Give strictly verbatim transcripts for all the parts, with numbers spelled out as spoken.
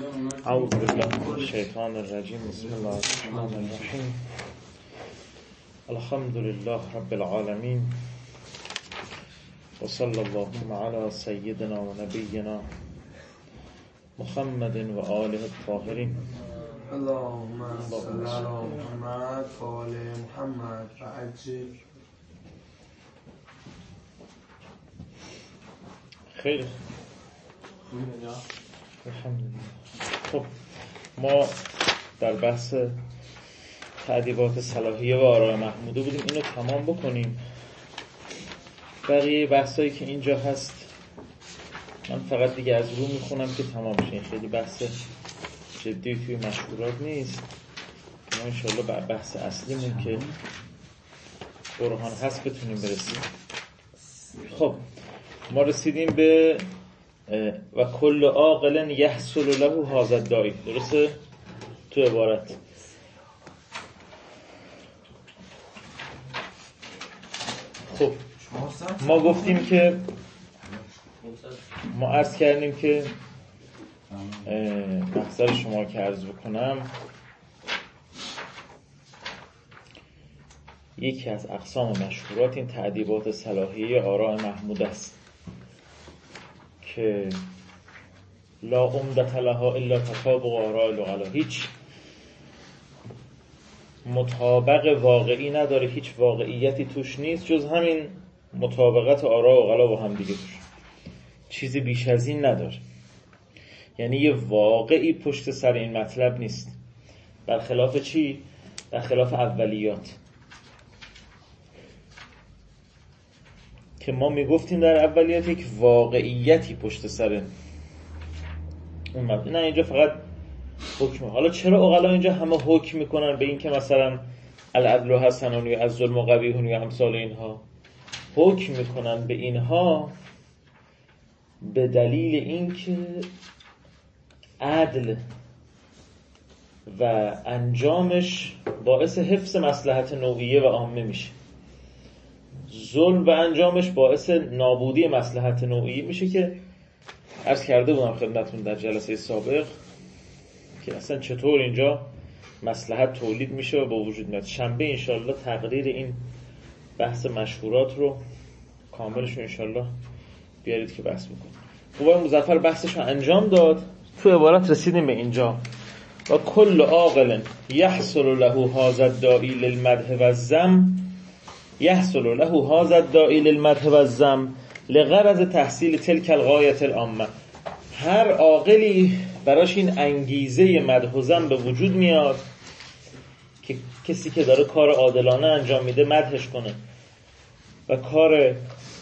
اعوذ بالله من الشیطان الرجیم. بسم الله الرحمن الرحیم. الحمد لله رب العالمین و صلی اللهم علی سیدنا و نبینا محمد و آله الطاهرین. اللهم صل علی محمد و آل محمد و عجل. خیلی الحمدلله. خب ما در بحث تعدیبات صلاحیه و آراء محموده بودیم، اینو تمام بکنیم. بقیه بحثایی که اینجا هست من فقط دیگه از رو میخونم که تمام شه. خیلی بحث جدی توی مشهورات نیست. ما انشاءالله بر بحث اصلیمون که برهان هست بتونیم برسیم. خب ما رسیدیم به و کل عاقل یحصل له هذا الداعی. درسته؟ تو عبارت خب ما گفتیم که ما عرض کردیم که محضر شما که عرض بکنم یکی از اقسام مشهورات این تعدیبات صلاحیه آراء محمود است که لا عمدة لها الا تطابق آراء العقلاء. هیچ مطابق واقعی نداره، هیچ واقعیتی توش نیست جز همین مطابقت آراء عقلاء با هم دیگه توش، چیزی بیش از این نداره. یعنی یه واقعی پشت سر این مطلب نیست، برخلاف چی؟ برخلاف اولیات که ما میگفتیم در اولیات یک واقعیتی پشت سر اون مطلب. نه اینجا فقط حکم. حالا چرا عقلا اینجا همه حکم میکنن به این که مثلا العدل حسن و الظلم قبیح و امثال اینها؟ حکم میکنن به اینها به دلیل این که عدل و انجامش باعث حفظ مصلحت نوعیه و عامه میشه، ظلم و انجامش باعث نابودی مصلحت نوعی میشه که عرض کرده بودم خدمتتون در جلسه سابق که اصلا چطور اینجا مصلحت تولید میشه و با وجود میاد. شنبه انشالله تقریر این بحث مشهورات رو کاملش رو انشالله بیارید که بحث بکنیم. خوبای مظفر بحثش رو انجام داد. تو عبارت رسیدیم به اینجا و کل عاقل یحصل له هذا الداعی للمدح و الذم یحصل له هذا الداعی للمدح و الذم لغرض تحصیل تلک الغایة العامه. هر عاقلی براش این انگیزه مدح و ذم به وجود میاد که کسی که داره کار عادلانه انجام میده مدحش کنه و کار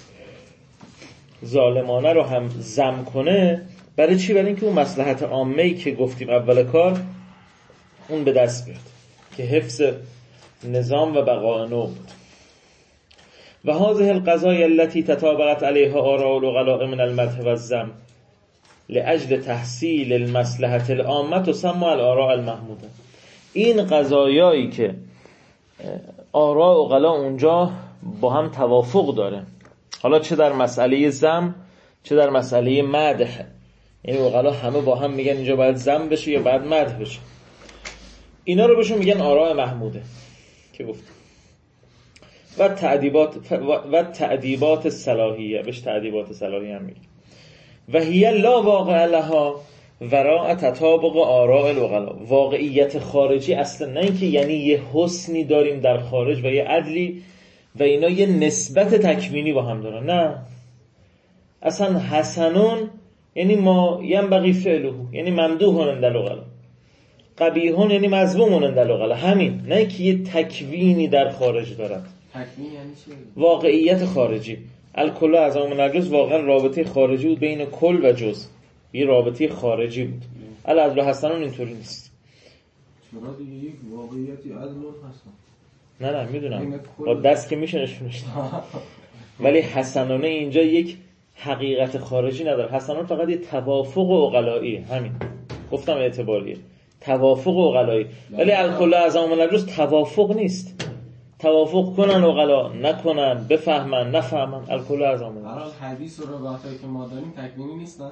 ظالمانه رو هم ذم کنه. برای چی؟ برای اینکه اون مصلحت عامه‌ای که گفتیم اول کار اون به دست بیاد که حفظ نظام و بقاء نوع بود. و هذه القضايا التي تطابقت عليها آراء العقلاء من المدح والذم لاجل تحصیل المصلحة العامة تسمى الآراء المحموده. این قضایایی که آراء عقلاء اونجا با هم توافق داره، حالا چه در مسئله ذم چه در مسئله مدح، یعنی عقلاء همه با هم میگن اینجا باید ذم بشه یا باید مدح بشه، اینا رو بهشون میگن آراء محموده که گفتیم. و تعدیبات و تعدیبات صلاحیه، بهش تعدیبات صلاحیه هم میگه. و هی لا واقع لها وراء تطابق آراء العقلاء. واقعیت خارجی اصلا نه اینکه یعنی یه حسنی داریم در خارج و یه عدلی و اینا یه نسبت تکوینی با هم دارن، نه اصلا حسنون یعنی ما ینبغی فعله، یعنی ممدوح عند العقلاء، قبیح یعنی مذموم عند العقلاء. همین، نه که یه تکوینی در خارج دارد. تکوین یعنی چی؟ واقعیت خارجی. الکل از اون نجز واقعا رابطه خارجی بود بین کل و جز، یه رابطه خارجی بود. العدل و حسنون اینطوری نیست. چرا دیگه یک واقعیتی عدل و حسن؟ نه نه میدونم با دست که میشه نشونش ولی حسنونه اینجا یک حقیقت خارجی نداره. حسنون فقط یه توافق عقلایی، همین گفتم اعتباریه، توافق عقلایی. ولی الکل از اون نجز توافق نیست. توافق کنن عقلا نکنن، بفهمن نفهمن، الکل از اون. هر حدیث و روایتی که ما داریم تکوینی نیستن.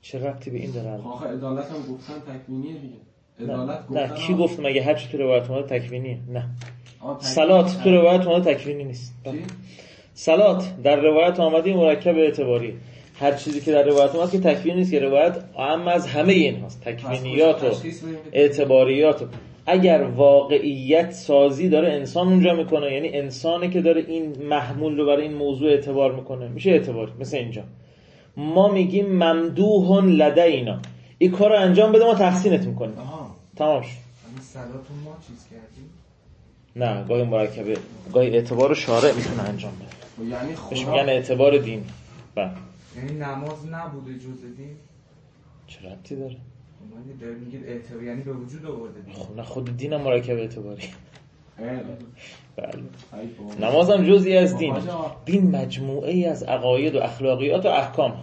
چه ربطی به این داره؟ آخه عدالت هم گفتن تکوینیه دیگه. عدالت نه, نه. کی گفت مگه هر چی تو روایت اومده تکوینیه؟ نه. صلات تو روایت اومده تکوینی نیست. صلات در روایت آمده مرکب اعتباری. هر چیزی که در روایت اومده که تکوینی نیست، که روایت عام از همه این هاست، تکوینیات و اعتباریات. اگر واقعیت سازی داره انسان اونجا میکنه، یعنی انسانه که داره این محمول رو برای این موضوع اعتبار میکنه، میشه اعتباری. مثل اینجا ما میگیم ممدوح لدینا، این کار رو انجام بده ما تحسینت میکنیم. تمام شد. همین صلاتون ما چیز کردیم؟ نه، گاهی مرکبه، گاهی اعتبار شارع میتونه انجام بده، یعنی خدا بهش میگن اعتبار دین. بله. یعنی نماز نبوده جز دین؟ چه ربطی داره؟ یعنی داره میگید اعتبار، یعنی به وجود آورده دین. خب نه، خود دین هم مرکب اعتباری. بله. نماز هم جزئی از دین. دین مجموعه ای از عقاید و اخلاقیات و احکام.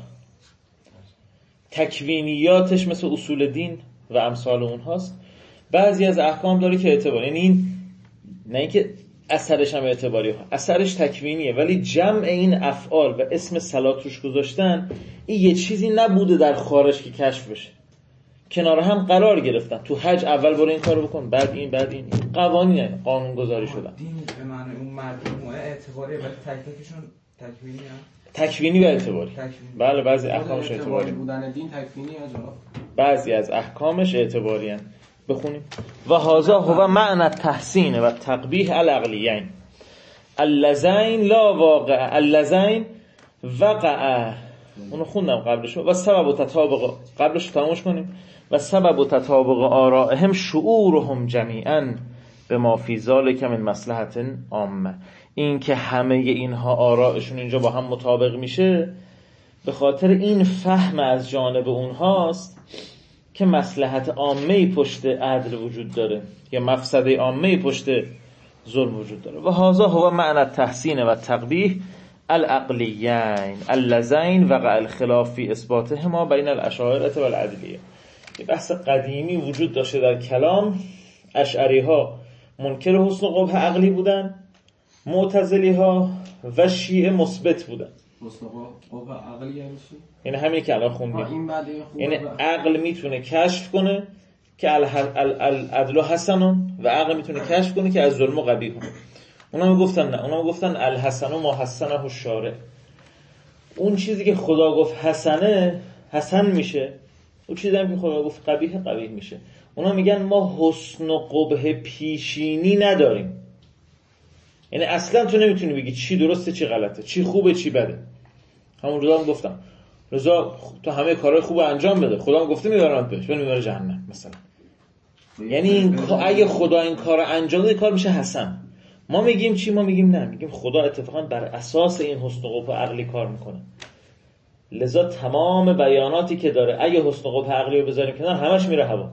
تکوینیاتش مثل اصول دین و امثال اونهاست. بعضی از احکام داره که اعتبار، یعنی این نه اینکه اثرش هم اعتباری ها، اثرش تکوینیه، ولی جمع این افعال و اسم صلات روش گذاشتن، این یه چیزی نبوده در خارج که کشف بشه، کنار هم قرار گرفتن. تو حج اول برو این کارو بکن، بعد این، بعد این، این قوانین قانون گذاری شدن. دین به معنی اون مجموعه اعتباریه، ولی تک تکشون تکوینی هم؟ تکوینی و اعتباری. تکوینی. بله، بعضی احکامش اعتباری بودن دین تکوینی یا جناب، بعضی از احکامش اعتباری ان. بخونیم و هذا هو معنی التحسین و تقبیح العقلیین اللذین لا واقع اللذین وقع. اونو خوندم قبلش. و سبب تطابق، قبلش تمومش کنیم. و سبب تطابق آرائهم شعورهم جمیعا به ما فی ذلک من مصلحت عامه. این که همه اینها آرائشون اینجا با هم مطابق میشه به خاطر این فهم از جانب اونهاست که مصلحت عامه پشت عدل وجود داره یا مفسده عامه پشت ظلم وجود داره. و هذا هو معنی التحسین و تقبیح العقلیین اللذین وقع الخلاف فی اثباتهما بین الاشاعره و العدلیه. یه بحث قدیمی وجود داشته در کلام. اشعری ها منکر حسن و قبح عقلی بودن، معتزلی ها و شیعه مثبت بودن. حسن و قبح عقلی یعنی چی؟ یعنی همین که الان خوندیم. این بعد یعنی عقل میتونه کشف کنه که العدل حسنون و عقل میتونه کشف کنه که از ظلم و قبیح. اونا میگفتن نه، اونا میگفتن الحسن و ما حسنه الشارع. اون چیزی که خدا گفت حسنه حسن میشه، اون چیزی هم که خدا گفت قبیح قبیح میشه. اونا میگن ما حسن و قبح پیشینی نداریم، یعنی اصلا تو نمیتونی بگی چی درسته چی غلطه، چی خوبه چی بده. همون روزا هم گفتم رضا تو همه کارهای خوب انجام بده، خدا هم گفته میبرمت بهش، ولی میبره جهنم مثلا. یعنی این اگه خدا این کارو انجام بده کار میشه حسن. ما میگیم چی؟ ما میگیم نه، میگیم خدا اتفاقا بر اساس این حسن و قبح عقلی کار میکنه. لذا تمام بیاناتی که داره اگه حسن و قبح عقلی رو بذاریم کنار همش میره هوا،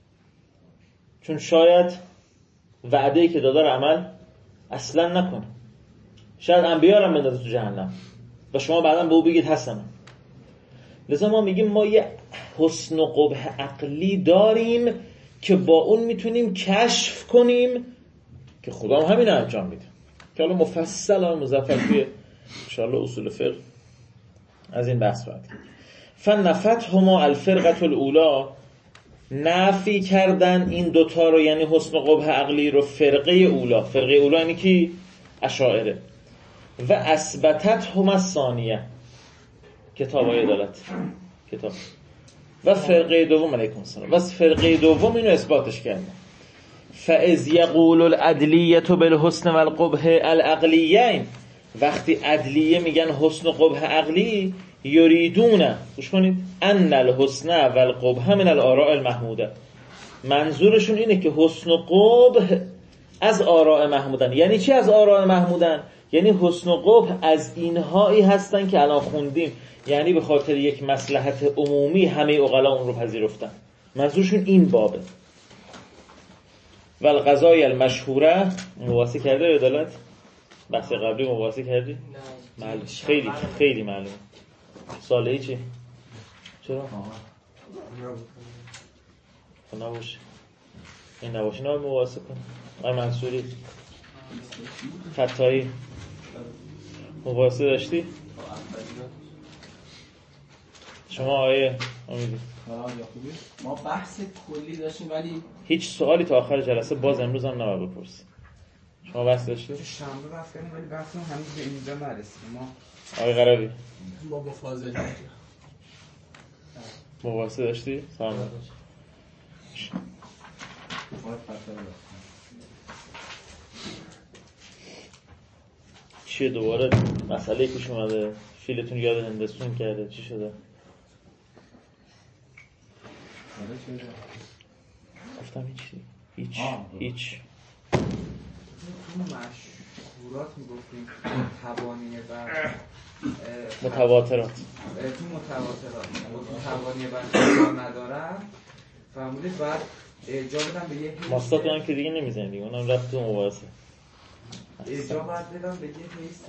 چون شاید وعده‌ای که داده رو عمل اصلا نکنه. شاید انبیا رو بندازه تو جهنم و شما بعداً به او بگید حسنه. لذا ما میگیم ما یه حسن و قبح عقلی داریم که با اون میتونیم کشف کنیم که خدا هم همین انجام میده، که حالا مفصل و مزفر توی انشاءالله اصول فقه از این بحث باید. فنفتهما الفرقه الاولی، نفی کردن این دوتا رو، یعنی حسن و قبح عقلی رو، فرقه اولا. فرقه اولا یعنی کی؟ اشاعره. و اثبتتهما الثانیه، کتاب های عدالت کتاب. و فرقه دوم علیکم السلام، و فرقه دوم اینو اثباتش کردن. فاذ یقول العدلیه بالحسن والقبح العقلیین، وقتی عدلیه میگن حسن و قبح عقلی، یریدون، خوش کنید، ان الحسن والقبح من الاراء المحموده، منظورشون اینه که حسن و قبح از آراء محمودن. یعنی چی از آراء محمودن؟ یعنی حسن و قبح از اینهایی هستن که الان خوندیم، یعنی به خاطر یک مصلحت عمومی همه عقلا اون رو پذیرفتن. منظورشون این بابه. و القضای المشهوره، مباحثه کرده عدالت؟ بحث قبلی مباحثه کردی؟ نه معلوم. خیلی خیلی معلوم. ساله ای چی؟ چرا؟ خب نباشه، این نباشه نباید مباحثه کنم. آی منصوری فتایی مباحثه داشتی؟ شما آیه امیدی خوبی؟ ما بحث کلی داشتیم ولی هیچ سوالی تا آخر جلسه باز امروز هم نباید بپرسید. شما بحث داشتید؟ تو شنبه بحث کردیم ولی بحثمون هنوز به اینجا نرسید. ما آقای قرابی ما با فاضل مباحثه داشتی؟ سلام چیه دوباره مسئله پیش اومده؟ فیلتون یاد هندستون کرده؟ چی شده؟ گفتم هیچی هیچ هیچ تو مشهورات میگفتیم توانیه بر متواترات تو متواترات توانیه بر ندارن فهمیدید بعد ارجاع بدم به یه حیث ماستاتو هم که دیگه نمیزنی دیگه اونم رفت تو مباحثه ارجاع باید بدم به یه حیث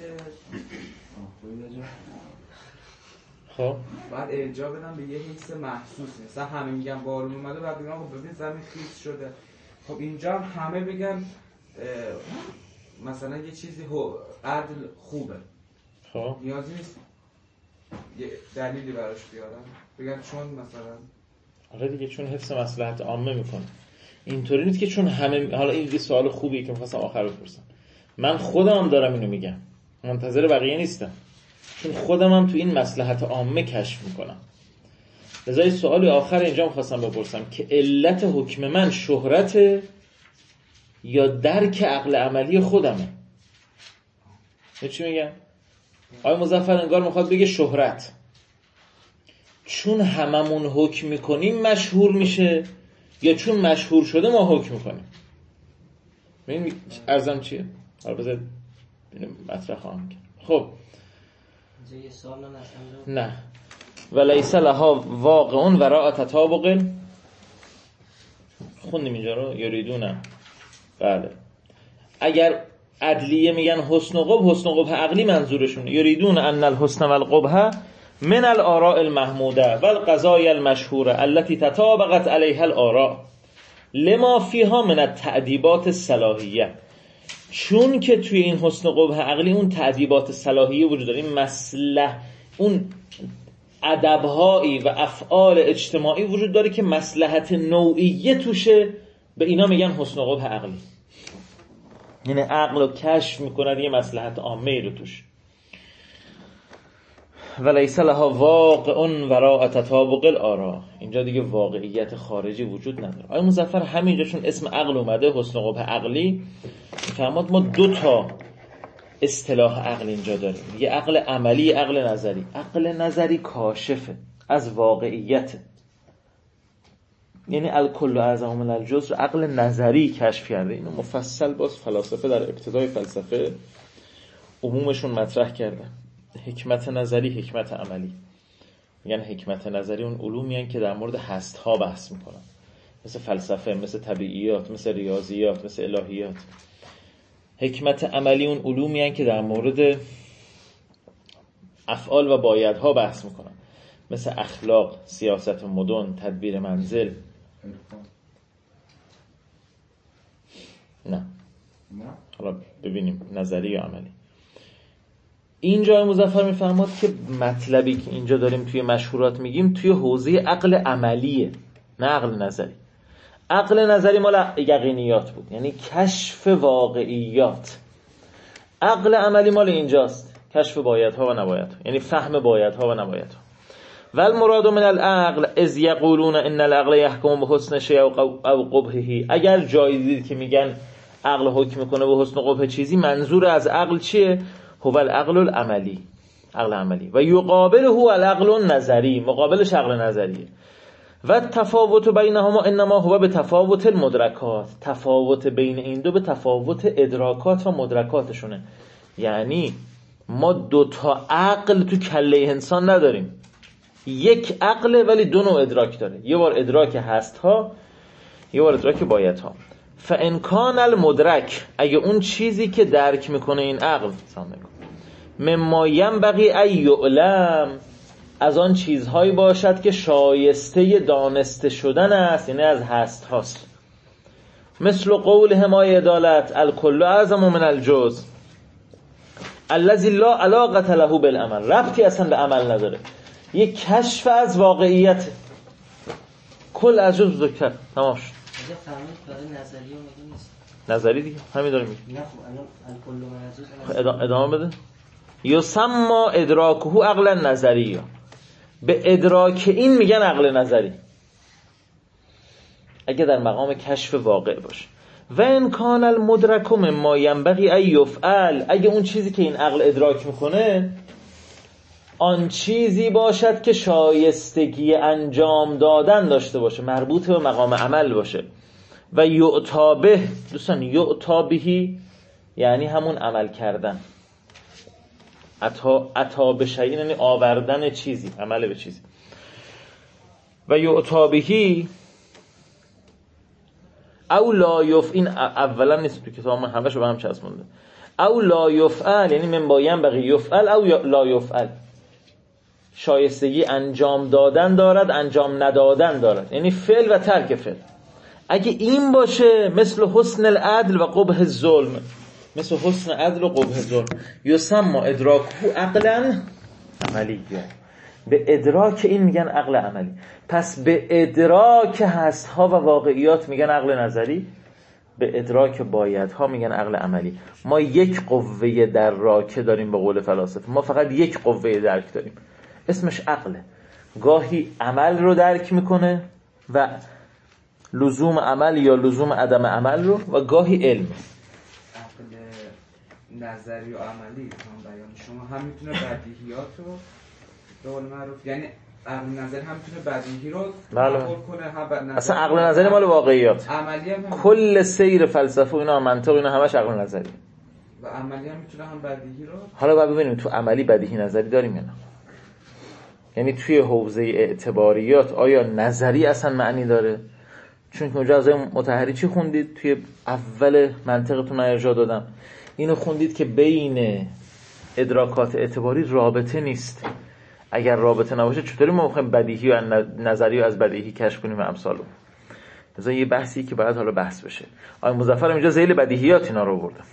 خب بعد ارجاع بدم به یه حیث محسوسی. مثلا همه میگن بارون اومده بعد بگم خب ببین زمین خیس شده. خب اینجا همه بگن مثلا یه چیزی عدل خوبه، خب نیازی نیست یه دلیلی براش بیارن بگن چون مثلا آره دیگه چون حفظ مصلحت عامه میکنه. اینطوری نیست که چون همه، حالا این یه سوال خوبیه که می‌خواستم آخر بپرسم، من خودم هم دارم اینو میگم، منتظر بقیه نیستم، چون خودم هم تو این مصلحت عامه کشف میکنم. لذا سوالی آخر اینجا می‌خواستم بپرسم که علت حکم من شهرت یا درک عقل عملی خودمه. چی میگم؟ آقای مظفر انگار میخواد بگه شهرت چون هممون حکم میکنیم مشهور میشه یا چون مشهور شده ما حکم میکنیم. ببین ارزم چیه؟ حالا بذار مطرح خواهم کرد. خب یه سوال نه نه ولیس لها واقع وراء تطابق. خوندیم اینجا رو یریدونه. بله اگر عدلیه میگن حسن و قبح، حسن و قبح عقلی منظورشونه. یریدون ان الحسن والقبح من الآراء المحموده والقضايا المشهوره التي تطابقت عليها الآراء لما فيها من التأدیبات الصلاحیه. چون که توی این حسن و قبح عقلی اون تأدیبات صلاحیه وجود داره، این مصلح اون ادب‌هایی و افعال اجتماعی وجود داره که مصلحت نوعیه توشه، به اینا میگن حسن و قبح عقلی. یعنی عقل رو کشف میکنه یه مصلحت عامه رو توش. ولیس لها واقع وراء تطابق الآراء. اینجا دیگه واقعیت خارجی وجود نداره. آقای مظفر همینجا چون اسم عقل اومده حسن و قبح عقلی، فهمات ما دو تا اصطلاح عقل اینجا داریم، یه عقل عملی، یه عقل نظری. عقل نظری کاشفه از واقعیت، یعنی الکل اعظم من الجزء. عقل نظری کشف کرده. اینو مفصل باز فلاسفه در ابتدای فلسفه عمومشون مطرح کردن. حکمت نظری، حکمت عملی. میگن حکمت نظری اون علومی هستند که در مورد هست ها بحث میکنن، مثل فلسفه، مثل طبیعیات، مثل ریاضیات، مثل الهیات. حکمت عملی اون علومی هستند که در مورد افعال و بایدها بحث میکنن، مثل اخلاق، سیاست مدن، تدبیر منزل. نه حالا ببینیم نظری یا عملی. اینجا مظفر میفهمد که مطلبی که اینجا داریم توی مشهورات میگیم توی حوزه عقل عملیه، نه عقل نظری. عقل نظری مال یقینیات بود، یعنی کشف واقعیات. عقل عملی مال اینجاست، کشف بایدها و نبایدها، یعنی فهم بایدها و نبایدها. والمراد من العقل اذ یقولون ان العقل يحكم بحسن شيء او قبحه. اگر جایی دید که میگن عقل حکم میکنه به حسن و قبح چیزی، منظور از عقل چیه؟ هو العقل العملی، عقل عملی. و یقابله هو العقل النظری، مقابلش عقل نظریه. و تفاوت بینهما انما هو به تفاوت المدرکات. تفاوت بین این دو به تفاوت ادراکات و مدرکاتشونه. یعنی ما دو تا عقل تو کله انسان نداریم، یک عقل ولی دو نوع ادراک داره. یه بار ادراک هست ها، یه بار ادراک باید ها. فان کان المدرک، اگه اون چیزی که درک میکنه این عقل مما ینبغی ان یعلم، از آن چیزهایی باشد که شایسته دانسته شدن است، یعنی از هست هاست. مثل قول همای عدالت الکل اعظم من الجزء الذی لا علاقه له بالعمل، ربطی اصلا به عمل نداره. یک کشف از واقعیت. کل از جز بزرگتر. تمام شد. اگه فهمید برای نظریه میگه نیست. نظری دیگه همین داره میگه. نه خب الان الکل و ادامه بده. یسمى ادراکه عقلا نظریه. به ادراک این میگن عقل نظری اگه در مقام کشف واقع باشه. و ان کان المدرک مما ينبغي ان يفعل، اگه اون چیزی که این عقل ادراک میکنه آن چیزی باشد که شایستگی انجام دادن داشته باشه، مربوط به مقام عمل باشه. و یعطا به، دوستان یعطا بهی یعنی همون عمل کردن. عطا عطا به شیء یعنی آوردن چیزی، عمل به چیزی. و یعطا بهی او لا یف، این اولا نیست تو کتاب من، همه‌شو به هم چسبونده. او لا یفعل یعنی من بایم بقی یفعل او لا یفعل، شایستگی انجام دادن دارد انجام ندادن دارد، یعنی فعل و ترک فعل. اگه این باشه مثل حسن العدل و قبح الظلم، مثل حسن عدل و قبح ظلم. یسمى ادراکه عقلا عملیه، به ادراک این میگن عقل عملی. پس به ادراک هستها و واقعیات میگن عقل نظری، به ادراک بایدها میگن عقل عملی. ما یک قوه دراکه داریم به قول فلاسفه، ما فقط یک قوه درک داریم اسمش عقله. گاهی عمل رو درک میکنه و لزوم عمل یا لزوم عدم عمل رو، و گاهی علم. عقل نظری و عملی هم بیان شما هم میتونه بدیهیات رو به قول معروف، یعنی عقل نظری هم میتونه بدیهی رو قبول کنه، هم اصلا عقل نظری مال واقعیات. عملی هم, هم کل سیر فلسفه و اینا منطق اینا همش عقل نظری و عملی هم میتونه هم بدیهی رو. حالا باید ببینیم تو عملی بدیهی نظری داریم یا نه. یعنی توی حوزه اعتباریات آیا نظری اصلا معنی داره؟ چون که اونجا از مطهری چی خوندید؟ توی اول منطقتون ارجاع دادم اینو خوندید که بین ادراکات اعتباری رابطه نیست. اگر رابطه نباشه چطوری ما میخوایم بدیهی و نظری رو از بدیهی کشف کنیم و امثالو؟ مثلا یه بحثی که باید حالا بحث بشه. آقای مظفر اینجا ذیل بدیهیات اینا رو آورده.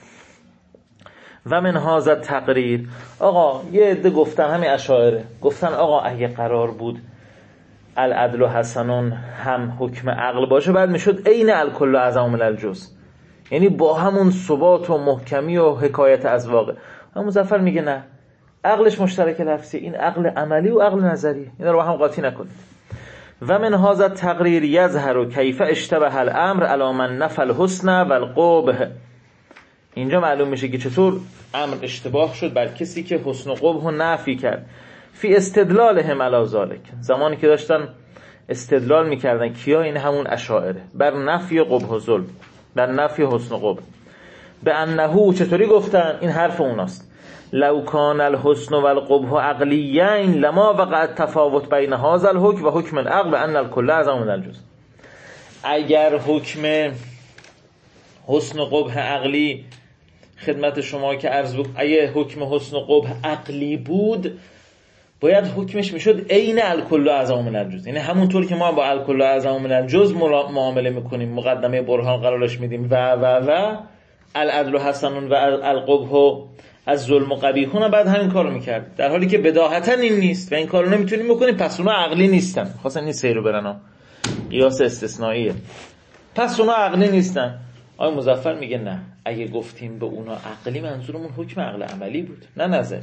و من هذا تقریر، آقا یه عده گفتن، همین اشاعره گفتن آقا اگه قرار بود العدل و حسنون هم حکم عقل باشه بعد میشد عین الکل اعظم من الجزء، یعنی با همون ثبات و محکمی و حکایت از واقع. اما مظفر میگه نه، عقلش مشترک لفظی، این عقل عملی و عقل نظری، اینا رو با هم قاطی نکنید. و من هذا تقریر یظهر کیف اشتبه الامر علی من نفى الحسن والقبح، اینجا معلوم میشه که چطور امر اشتباه شد بر کسی که حسن و قبح رو نفی کرد. فی استدلالهم علی ذلک، زمانی که داشتن استدلال میکردن کیا؟ این همون اشاعره، بر نفی قبح و ظلم، بر نفی حسن و قبح. به انه، چطوری گفتن؟ این حرف اوناست، لو کان الحسن والقبح عقلیین لما وقع التفاوت بین هذا الحکم و حکم العقل ان الکل اعظم من الجزء. اگر حکم حسن و قبح عقلی خدمت شما که عرض بود، اگه حکم حسن و قبح عقلی بود باید حکمش میشد عین الکل اعظم من الجزء، یعنی همونطور که ما با الکل اعظم من الجزء معامله میکنیم، مقدمه برهان قرارش میدیم و و و العدل حسن و القبح از ظلم و قبیحون بعد همین کارو میکرد، در حالی که بداهتا این نیست و این کارو نمیتونیم بکنیم، پس اونا عقلی نیستن. خواستن این سیرو برن، قیاس استثنائیه، پس اونا عقلی نیستن. آقای مظفر میگه نه، اگه گفتیم به اونا عقلی منظورمون حکم عقل عملی بود نه نظر.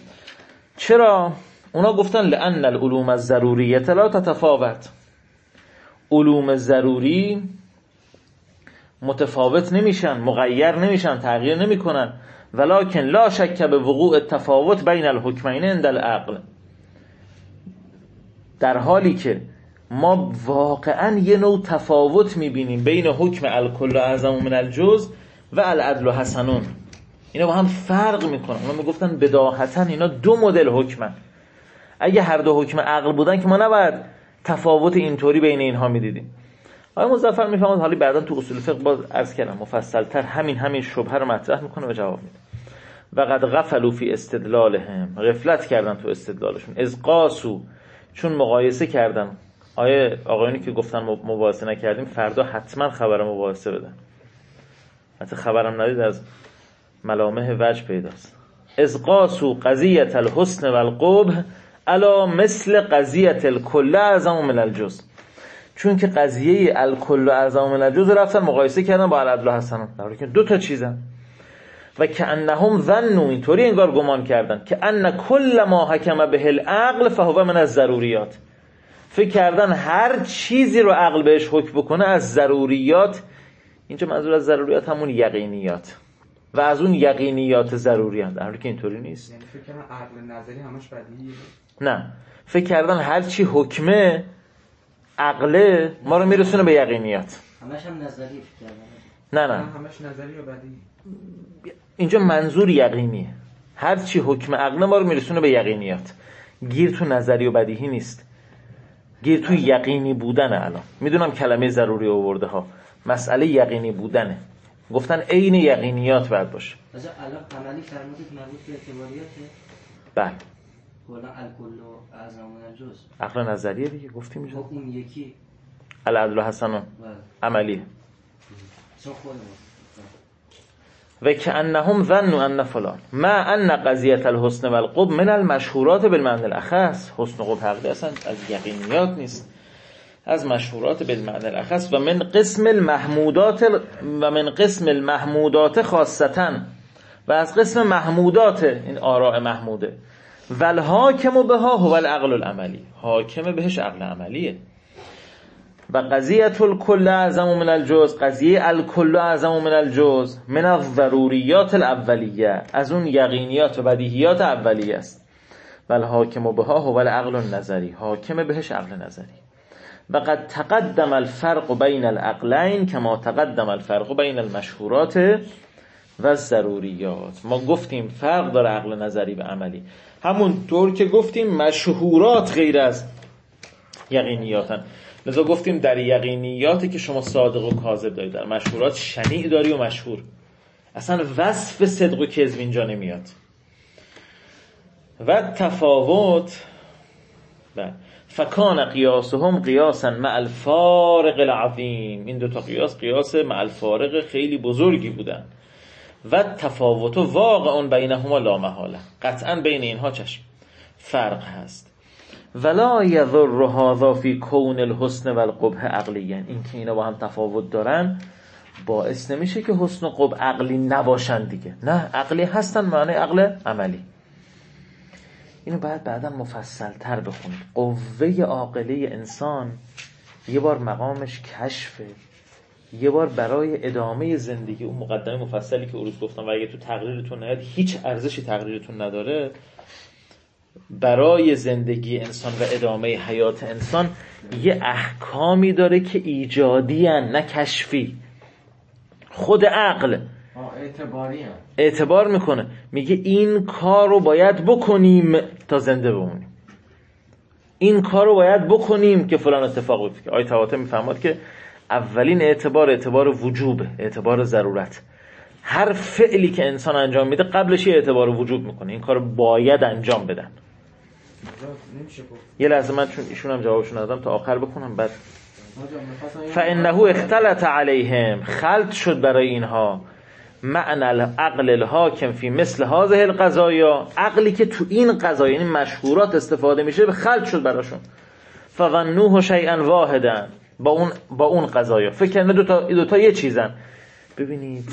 چرا؟ اونا گفتن لأن العلوم الضروریه لا تتفاوت، علوم ضروری متفاوت نمیشن، مغیر نمیشن، تغییر نمیکنن. ولکن لا شک به وقوع التفاوت بین الحکمین عند العقل، در حالی که ما واقعا یه نوع تفاوت میبینیم بین حکم الکل اعظم من الجزء و العدل حسنون، اینا با هم فرق میکنن. اونا میگفتن بداهتا اینا دو مدل حکمن، اگه هر دو حکم عقل بودن که ما نباید تفاوت اینطوری بین اینها میدیدیم. آقای مظفر میفهمد، حالی بعدا تو اصول فقه باز عرض کردم مفصل‌تر همین همین شبهه رو مطرح میکنه و جواب میده. و قد غفلوا فی استدلالهم، غفلت کردن تو استدلالشون، از قاسو، چون مقایسه کردن. آیه آقایونی که گفتن مباحثه نکردیم فردا حتما خبر مباحثه بدن، حتی خبرم ندید از ملامح وجه پیداست. از قاسو قضیه الحسن والقبح الا مثل قضیه الکل اعظم من الجزء، چون که قضیه الکل اعظم من الجزء رفتن مقایسه کردن با العدل و حسن، در حالی که دو تا چیزن. و که انهم ظنوا، اینطوری انگار گمان کردن که ان کل ما حکم به العقل فهو من الضروریات، فکر کردن هر چیزی رو عقل بهش حکم بکنه از ضروریات. اینجا منظور از ضروریات همون یقینیات و از اون یقینیات ضروریات، در حالی که اینطوری نیست. یعنی فکر کنم عقل نظری همش بدیهیه. نه، فکر کردن هر چی حکمه عقله ما رو میرسونه به یقینیات. همش هم نظری فکر کردن. نه نه، همش نظری و بدیهی. اینجا منظور یقینیه. هر چی حکم عقله ما رو میرسونه به یقینیات. گیر تو نظری و بدیهی نیست، گیر تو یقینی بودنه. الان میدونم کلمه ضروری آورده ها، مسئله یقینی بودنه. گفتن عین یقینیات باید باشه. مثلا الان عملی فرمودید مربوط به اعتباریاته. بله. کلا الکل و اعظم من الجزء عقل نظریه دیگه گفتیم اینجا. خب اون یکی العدل و حسن عملیه. چون خودمون و که انهم ظنوا ان فلان ما ان قضیه الحسن والقبح من المشهورات بالمعنى الاخص. حسن و قبح حقیقتا از یقینیات نیست، از مشهورات بالمعنى الاخص و من قسم المحمودات و من قسم المحمودات خاصتا، و از قسم محمودات این آراء محموده. والحاکم بها هو العقل العملی، حاکم بهش عقل عملیه. و قضیه الکل اعظم من الجزء، قضیه الکل اعظم من الجزء من الضروریات الاولیه، از اون یقینیات و بدیهیات اولیه است. والحاکم بها هو العقل النظری، حاکم بهش عقل نظری. و قد تقدم الفرق بین العقلین کما تقدم الفرق بین المشهورات و الضروریات. ما گفتیم فرق داره عقل نظری و عملی، همون طور که گفتیم مشهورات غیر از یقینیاتن. لذا گفتیم در یقینیاتی که شما صادق و کاذب دارید، در مشهورات شنیع داری و مشهور. اصلا وصف صدق و کذب اینجا نمیاد. و تفاوت بله فکان قیاسهم قیاسا مع الفارق العظیم، این دو تا قیاس قیاس مع الفارق خیلی بزرگی بودن. و تفاوت واقع بینهما لا محاله، قطعا بین اینها چشم فرق هست. ولا یضر هذا فی کون الحسن والقبح عقلیا، این که اینا با هم تفاوت دارن باعث نمیشه که حسن و قبح عقلی نباشن دیگه. نه، عقلی هستن، معنی عقل عملی. اینو باید بعدا مفصل تر بخونید. قوه عاقله انسان یه بار مقامش کشفه، یه بار برای ادامه زندگی، اون مقدمه مفصلی که اروز گفتم و اگه تو تقریرتون نیاد هیچ ارزشی تقریرتون نداره، برای زندگی انسان و ادامه حیات انسان یه احکامی داره که ایجادی هن نه کشفی. خود عقل اعتباری هم اعتبار میکنه، میگه این کار رو باید بکنیم تا زنده بمونیم، این کار رو باید بکنیم که فلان اتفاق بیفته. آیه طباطبایی میفهمد که اولین اعتبار اعتبار وجوبه، اعتبار ضرورت. هر فعلی که انسان انجام میده قبلش یه اعتبار وجوب میکنه، این کار رو باید انجام بدن. یه لحظه من چون ایشون هم جوابشون دادم تا آخر بخونم بعد. فانه اختلط علیهم، خلط شد برای اینها معنی العقل الحاکم فی مثل هذه القضایا، عقلی که تو این قضایا یعنی مشهورات استفاده میشه به خلط شد براشون. فظنوه شیئا واحدا، با اون با اون قضایا فکر کنه دو تا دو تا یه چیزن. ببینید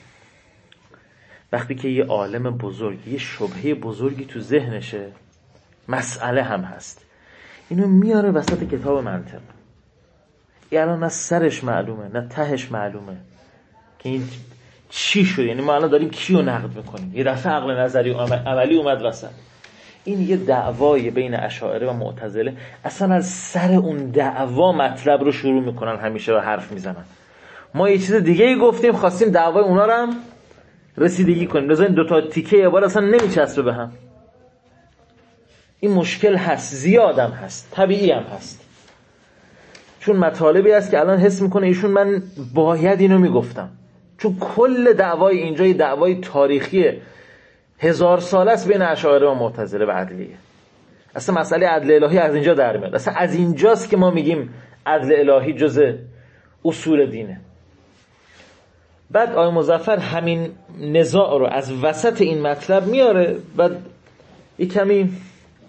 وقتی که یه عالم بزرگ یه شبهه بزرگی تو ذهنشه، مسئله هم هست، اینو میاره وسط کتاب منطق. یعنی نه سرش معلومه نه تهش معلومه که این چی شد. یعنی ما الان داریم کیو نقد میکنیم، یه دفعه عقل نظری و عملی اومد وسط. این یه دعوای بین اشاعره و معتزله، اصلا از سر اون دعوا مطلب رو شروع میکنن همیشه و حرف میزنن. ما یه چیز دیگه ای گفتیم، خواستیم دعوای اونا رو هم رسیدگی کنیم، لذا این دوتا تیکه یه بار اصلا نمیچسبه به هم. این مشکل هست، زیادم هست، طبیعی هم هست، چون مطالبی هست که الان حس میکنه ایشون من باید اینو میگفتم، چون کل دعوای اینجا یه دعوای تاریخی هزار ساله است بین اشاعره و معتزله و عدلیه. اصلا مسئله عدل الهی از اینجا در میاد، اصلا از اینجاست که ما میگیم عدل الهی جزء اصول دینه. بعد آقای مظفر همین نزاع رو از وسط این مطلب میاره و یک کمی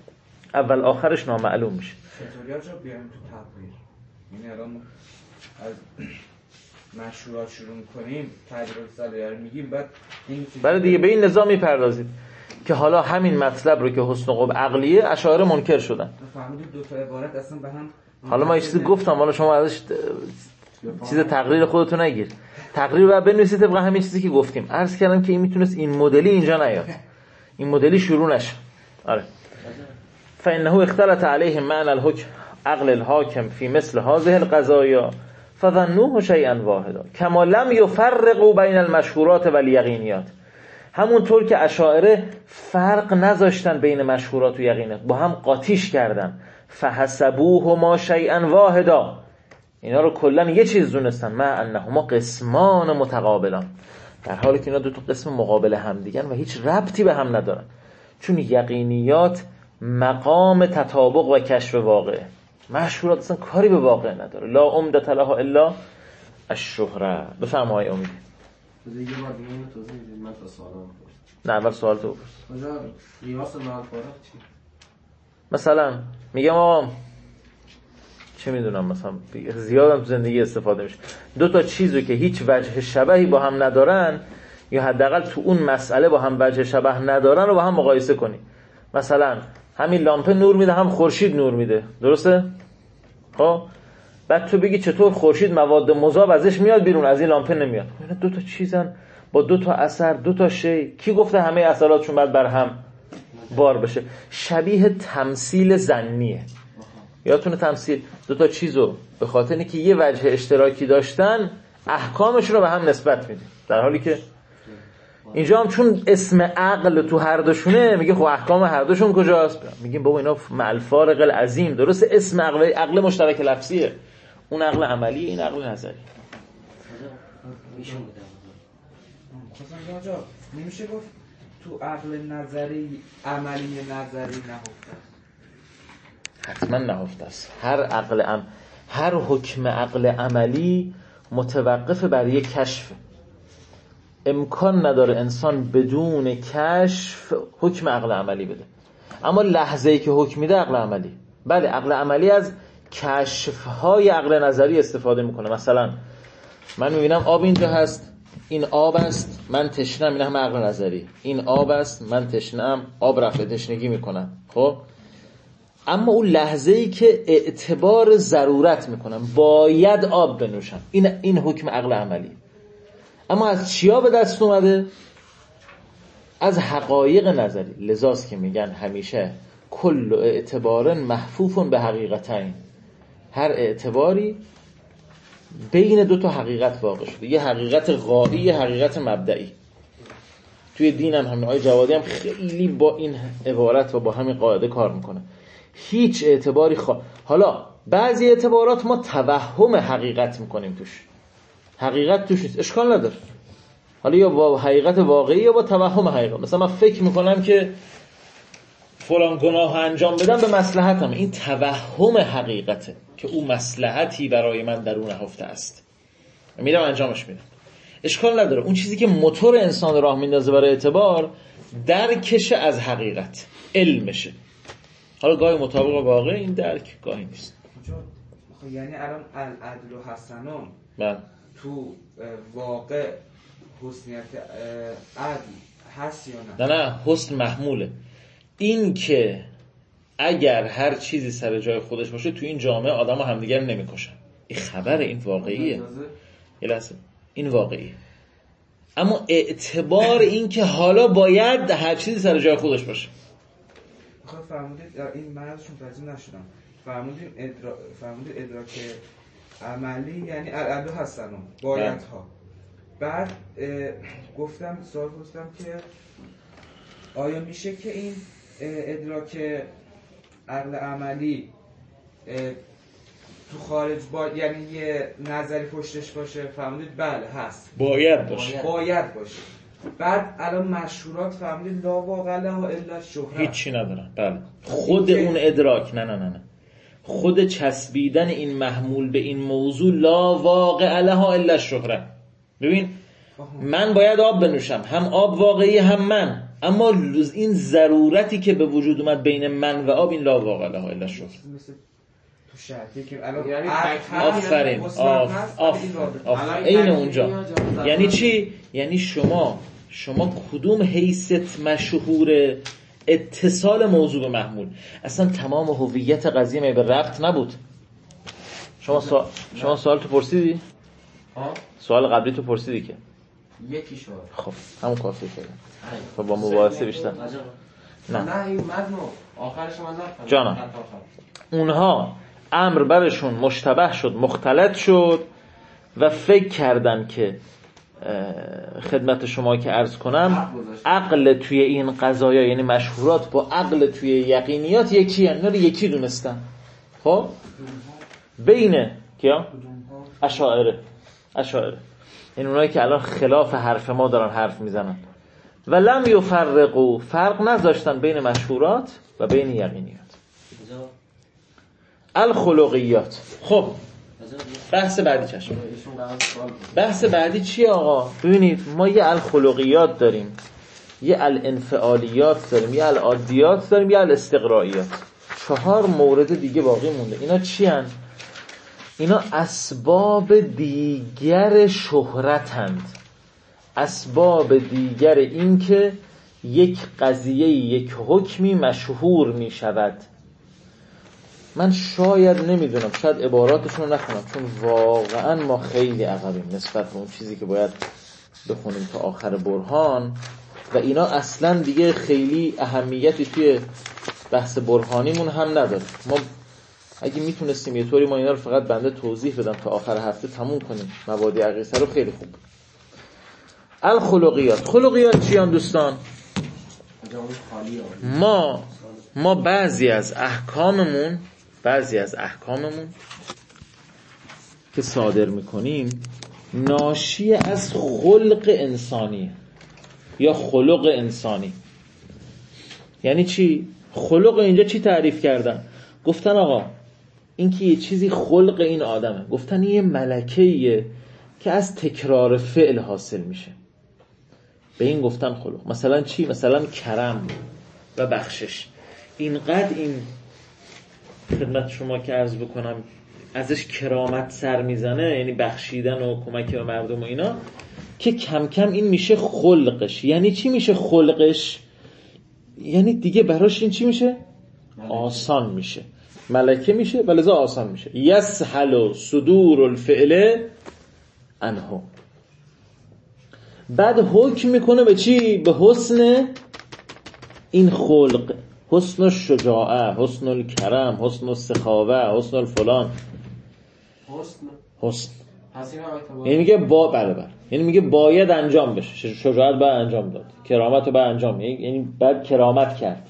اول آخرش نامعلوم میشه. چطوری آجا بیایم تو تقریر؟ یعنی الان از مشهورات شروع میکنیم، تجربه سالیه رو میگیم، بعد این برای دیگه به این نظام میپردازید که حالا همین مطلب رو که حسن قب عقلیه اشاعره منکر شدن. فهمیدید دو تا عبارت اصلا به هم. حالا ما یه چیزی گفتم، حالا شما ازش چیز تقریر خودتون نگیر، تقریر رو بنویسید طبق همین چیزی که گفتیم. عرض کردم که این میتونست این مدلی اینجا نیاد، این مدلی شروع نشه. آره فانه اختلط علیهم معنى الحکم عقل الحاکم فی مثل هذه القضايا فظنوه شیئا واحدا کما لم یفرقوا بین المشهورات و الیقینیات. همونطور که اشاعره فرق نذاشتن بین مشهورات و یقینیات، با هم قاطیش کردن. فحسبوهما شیئا واحدا، اینا رو کلا یه چیز دونستن. ما انهما قسمان متقابلان، در حالی که اینا دو تا قسم مقابل هم دیگن و هیچ ربطی به هم ندارن. چون یقینیات مقام تطابق و کشف واقع، مشهورات اصلا کاری به واقع نداره. لا عمدة لها الا الشهره. بفهم های امید. یه بار دیگه اینو توضیح میدید؟ من تا سوالم پرسید. نه اول سوال تو پرس. کجا قیاس مع الفارق چی؟ مثلا میگم آقا چه میدونم، مثلا زیادم تو زندگی استفاده میشه، دو تا چیزو که هیچ وجه شبهی با هم ندارن یا حداقل تو اون مسئله با هم وجه شبه ندارن رو با هم مقایسه کنی. مثلا همین لامپه نور میده، هم خورشید نور میده، درسته؟ خب بعد تو بگی چطور خورشید مواد مذاب ازش میاد بیرون، از این لامپه نمیاد. اینا دو تا چیزن با دو تا اثر، دو تا شی. کی گفته همه اثراتشون باید بر هم بار بشه؟ شبیه تمثیل ظنیه. یادتونه تمثیل دو تا چیزو به خاطر اینکه یه وجه اشتراکی داشتن احکامشون رو به هم نسبت میدیم، در حالی که اینجا هم چون اسم عقل تو هر دوشونه میگه خب احکام هر دوشون کجاست؟ میگیم بابا اینا مع الفارق العظیم. درست اسم عقل عقل مشترک لفظیه، اون عقل عملی، این عقل نظری. خواستم جا نمیشه گفت تو عقل نظری عملی نظری نهفته است؟ حتما نهفته است. هر عقل ام هر حکم عقل عملی متوقف بر یک کشف. امکان نداره انسان بدون کشف حکم عقل عملی بده. اما لحظه‌ای که حکم میده عقل عملی، بله عقل عملی از کشف‌های عقل نظری استفاده میکنه. مثلا من میبینم آب اینجا هست، این آب است، من تشنم، این همه عقل نظری. این آب است، من تشنم، آب رفع تشنگی میکنم. خب اما اون لحظه‌ای که اعتبار ضرورت میکنم، باید آب بنوشم، این این حکم عقل عملی. اما از چیا به دست اومده؟ از حقایق نظری. لذاست که میگن همیشه کل اعتبار محفوف به حقیقتین. هر اعتباری بین دو تا حقیقت واقع شده، یه حقیقت غایی، یه حقیقت مبدئی. توی دین هم همین آیه جوادی هم خیلی با این عبارت و با همین قاعده کار میکنه. هیچ اعتباری خوا... حالا بعضی اعتبارات ما توهم حقیقت میکنیم توش، حقیقت توش نیست، اشکال نداره. حالا یا با حقیقت واقعی یا با توهم حقیقت. مثلا من فکر میکنم که فلان گناه انجام بدم به مصلحتم، این توهم حقیقته که اون مصلحتی برای من در اون نهفته است، میرم انجامش میدم، اشکال نداره. اون چیزی که موتور انسان راه میندازه برای اعتبار درکش از حقیقت، علمشه. حالا گاهی مطابق واقع این درک، گاهی نیست. خب یعنی الان العدل و حسنون من تو واقع حسنیت عدل هست یا نه؟ نه نه حسن محموله. این که اگر هر چیزی سر جای خودش باشه تو این جامعه آدم ها همدیگر نمیکشن، این خبره، این واقعیه. یه لحظه، این واقعیه. اما اعتبار این که حالا باید هر چیزی سر جای خودش باشه. خب فرمودید این من ازشون ترجمه نشدم. فرمودید ادرا... فرمودید ادراک عملی یعنی العدل حسنون بایدها. بعد گفتم سوال پرسیدم که آیا میشه که این ادراک عقل عملی تو خارج با یعنی یه نظری پشتش باشه؟ فرمودید بله هست، باید باشه، باید باشه. بعد الان مشهورات فرمودید لا واقع لها الا الشهره، هیچی ندارن. بله خود اون ادراک، نه نه نه نه خود چسبیدن این محمول به این موضوع لا واقع لها الا الشهره. ببین من باید آب بنوشم، هم آب واقعی هم من، اما این ضرورتی که به وجود اومد بین من و آب، این لا واقع له الا شکر. مثل تو شرطی که الان یعنی آفرین آف آف آف این اونجا. یعنی چی؟ یعنی شما شما کدوم حیثیت مشهور اتصال موضوع به محمول؟ اصلا تمام هویت قضیه می به ربط نبود. شما سوال شما سوال تو پرسیدی؟ ها؟ سوال قبلی تو پرسیدی که یکی شد. خب همون کافیه شده. خب با مباحثه بیشتر نه نه این متن آخرش من نفهمیدم. جانم اونها امر برشون مشتبه شد، مختلط شد و فکر کردن که خدمت شما که عرض کنم عقل توی این قضایا، یعنی مشهورات، با عقل توی یقینیات یکی هن. اینا رو یکی دونستن. خب بین کیا؟ اشاعره. اشاعره این اونایی که الان خلاف حرف ما دارن حرف میزنن. و لم یفرقوا، فرق نذاشتن بین مشهورات و بین یقینیات. الخلقیات. خب بحث بعدی چشم. بحث بعدی چیه آقا؟ ببینید ما یه الخلقیات داریم، یه الانفعالیات داریم، یه العادیات داریم، یه الاستقرائیات. چهار مورد دیگه باقی مونده. اینا چی هن؟ اینا اسباب دیگر شهرتند، اسباب دیگر این که یک قضیه، یک حکمی مشهور می شود. من شاید نمیدونم، شاید عباراتشون رو نخونم، چون واقعا ما خیلی عقبیم نسبت به اون چیزی که باید بخونیم تا آخر برهان و اینا اصلا دیگه خیلی اهمیتی توی بحث برهانیمون هم نداره. ما اگه میتونستیم یه طوری ما اینا رو فقط بنده توضیح بدم تا آخر هفته تموم کنیم مبادی عقیده رو، خیلی خوب. الخلقیات. خلقیات چیان دوستان؟ ما ما بعضی از احکاممون بعضی از احکاممون که صادر میکنیم ناشی از خلق انسانی یا خلق انسانی. یعنی چی؟ خلق اینجا چی تعریف کردن؟ گفتن آقا این که یه چیزی خلق این آدمه، گفتن یه ملکه‌ایه که از تکرار فعل حاصل میشه، به این گفتن خلق. مثلا چی؟ مثلا کرم و بخشش. اینقدر این خدمت شما که عرض بکنم ازش کرامت سر میزنه، یعنی بخشیدن و کمک به مردم و اینا، که کم کم این میشه خلقش. یعنی چی میشه خلقش؟ یعنی دیگه براش این چی میشه؟ آسان میشه، ملکه میشه و لذا آسان میشه. یسهل صدور الفعل عنه. بعد حکم میکنه به چی؟ به حسن این خلق، حسن الشجاعه، حسن الکرم، حسن السخاوه، حسن الفلان. حسن حسن یعنی میگه با بله بله یعنی میگه باید انجام بشه، شجاعت باید انجام داد، کرامت رو باید انجام، یعنی باید کرامت کرد.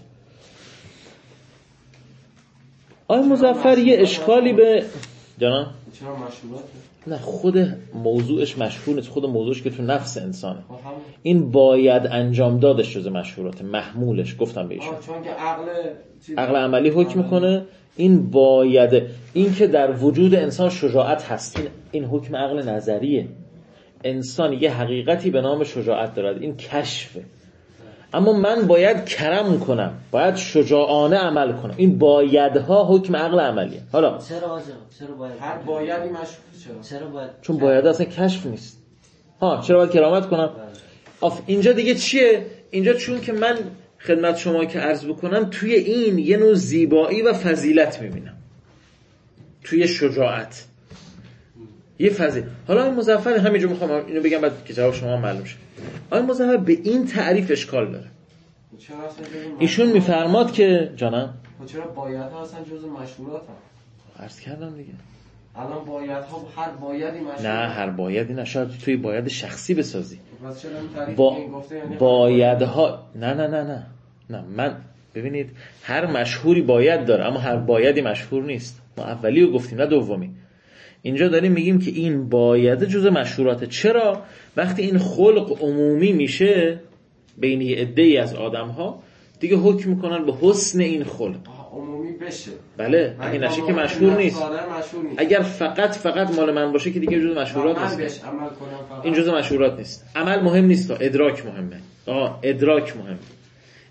آیا مظفر یه اشکالی به جانم؟ چرا مشهوراته؟ نه خود موضوعش مشهور نیست، خود موضوعش که تو نفس انسانه. این باید انجام دادش جز مشهورات، محمولش گفتم بهشون. چون که عقل عقل عملی حکم میکنه این باید، این که در وجود انسان شجاعت هست، این این حکم عقل نظریه. انسان یه حقیقتی به نام شجاعت دارد، این کشفه. اما من باید کرم کنم، باید شجاعانه عمل کنم، این بایدها حکم عقل عملیه. حالا چرا آجا؟ چرا باید؟ هر بایدی مشهور چرا؟ چرا باید؟ چون باید اصلا کشف نیست. ها چرا باید کرامت کنم؟ آف اینجا دیگه چیه؟ اینجا چون که من خدمت شما که عرض بکنم توی این یه نوع زیبایی و فضیلت میبینم، توی شجاعت یه فضیلت. حالا این مظفر همینجا میخوام اینو بگم بعد که جواب شما معلوم شه. آیا مظفر به این تعریف اشکال داره؟ ایشون میفرماد که جانم چرا بایدها اصلا جز مشهورات هم؟ عرض کردم دیگه الان بایدها هر بایدی مشهور. نه هر بایدی نه، شاید توی باید شخصی بسازی. پس چرا این تعریف با... این گفته یعنی بایدها نه نه نه نه نه من ببینید هر مشهوری باید داره، اما هر بایدی مشهور نیست. ما اولی رو گفتیم نه دومی. اینجا داریم میگیم که این باید جزء مشهوراته. چرا؟ وقتی این خلق عمومی میشه بین یه عده‌ای از آدم‌ها، دیگه حکم میکنن به حسن این خلق. عمومی بشه. بله اگه نشه که مشهور نیست. مشهور نیست. اگر فقط فقط مال من باشه که دیگه جزء مشهورات نیست. عمل کنم فقط. این جزء مشهورات نیست. عمل مهم نیست، ادراک مهمه. آه ادراک مهمه.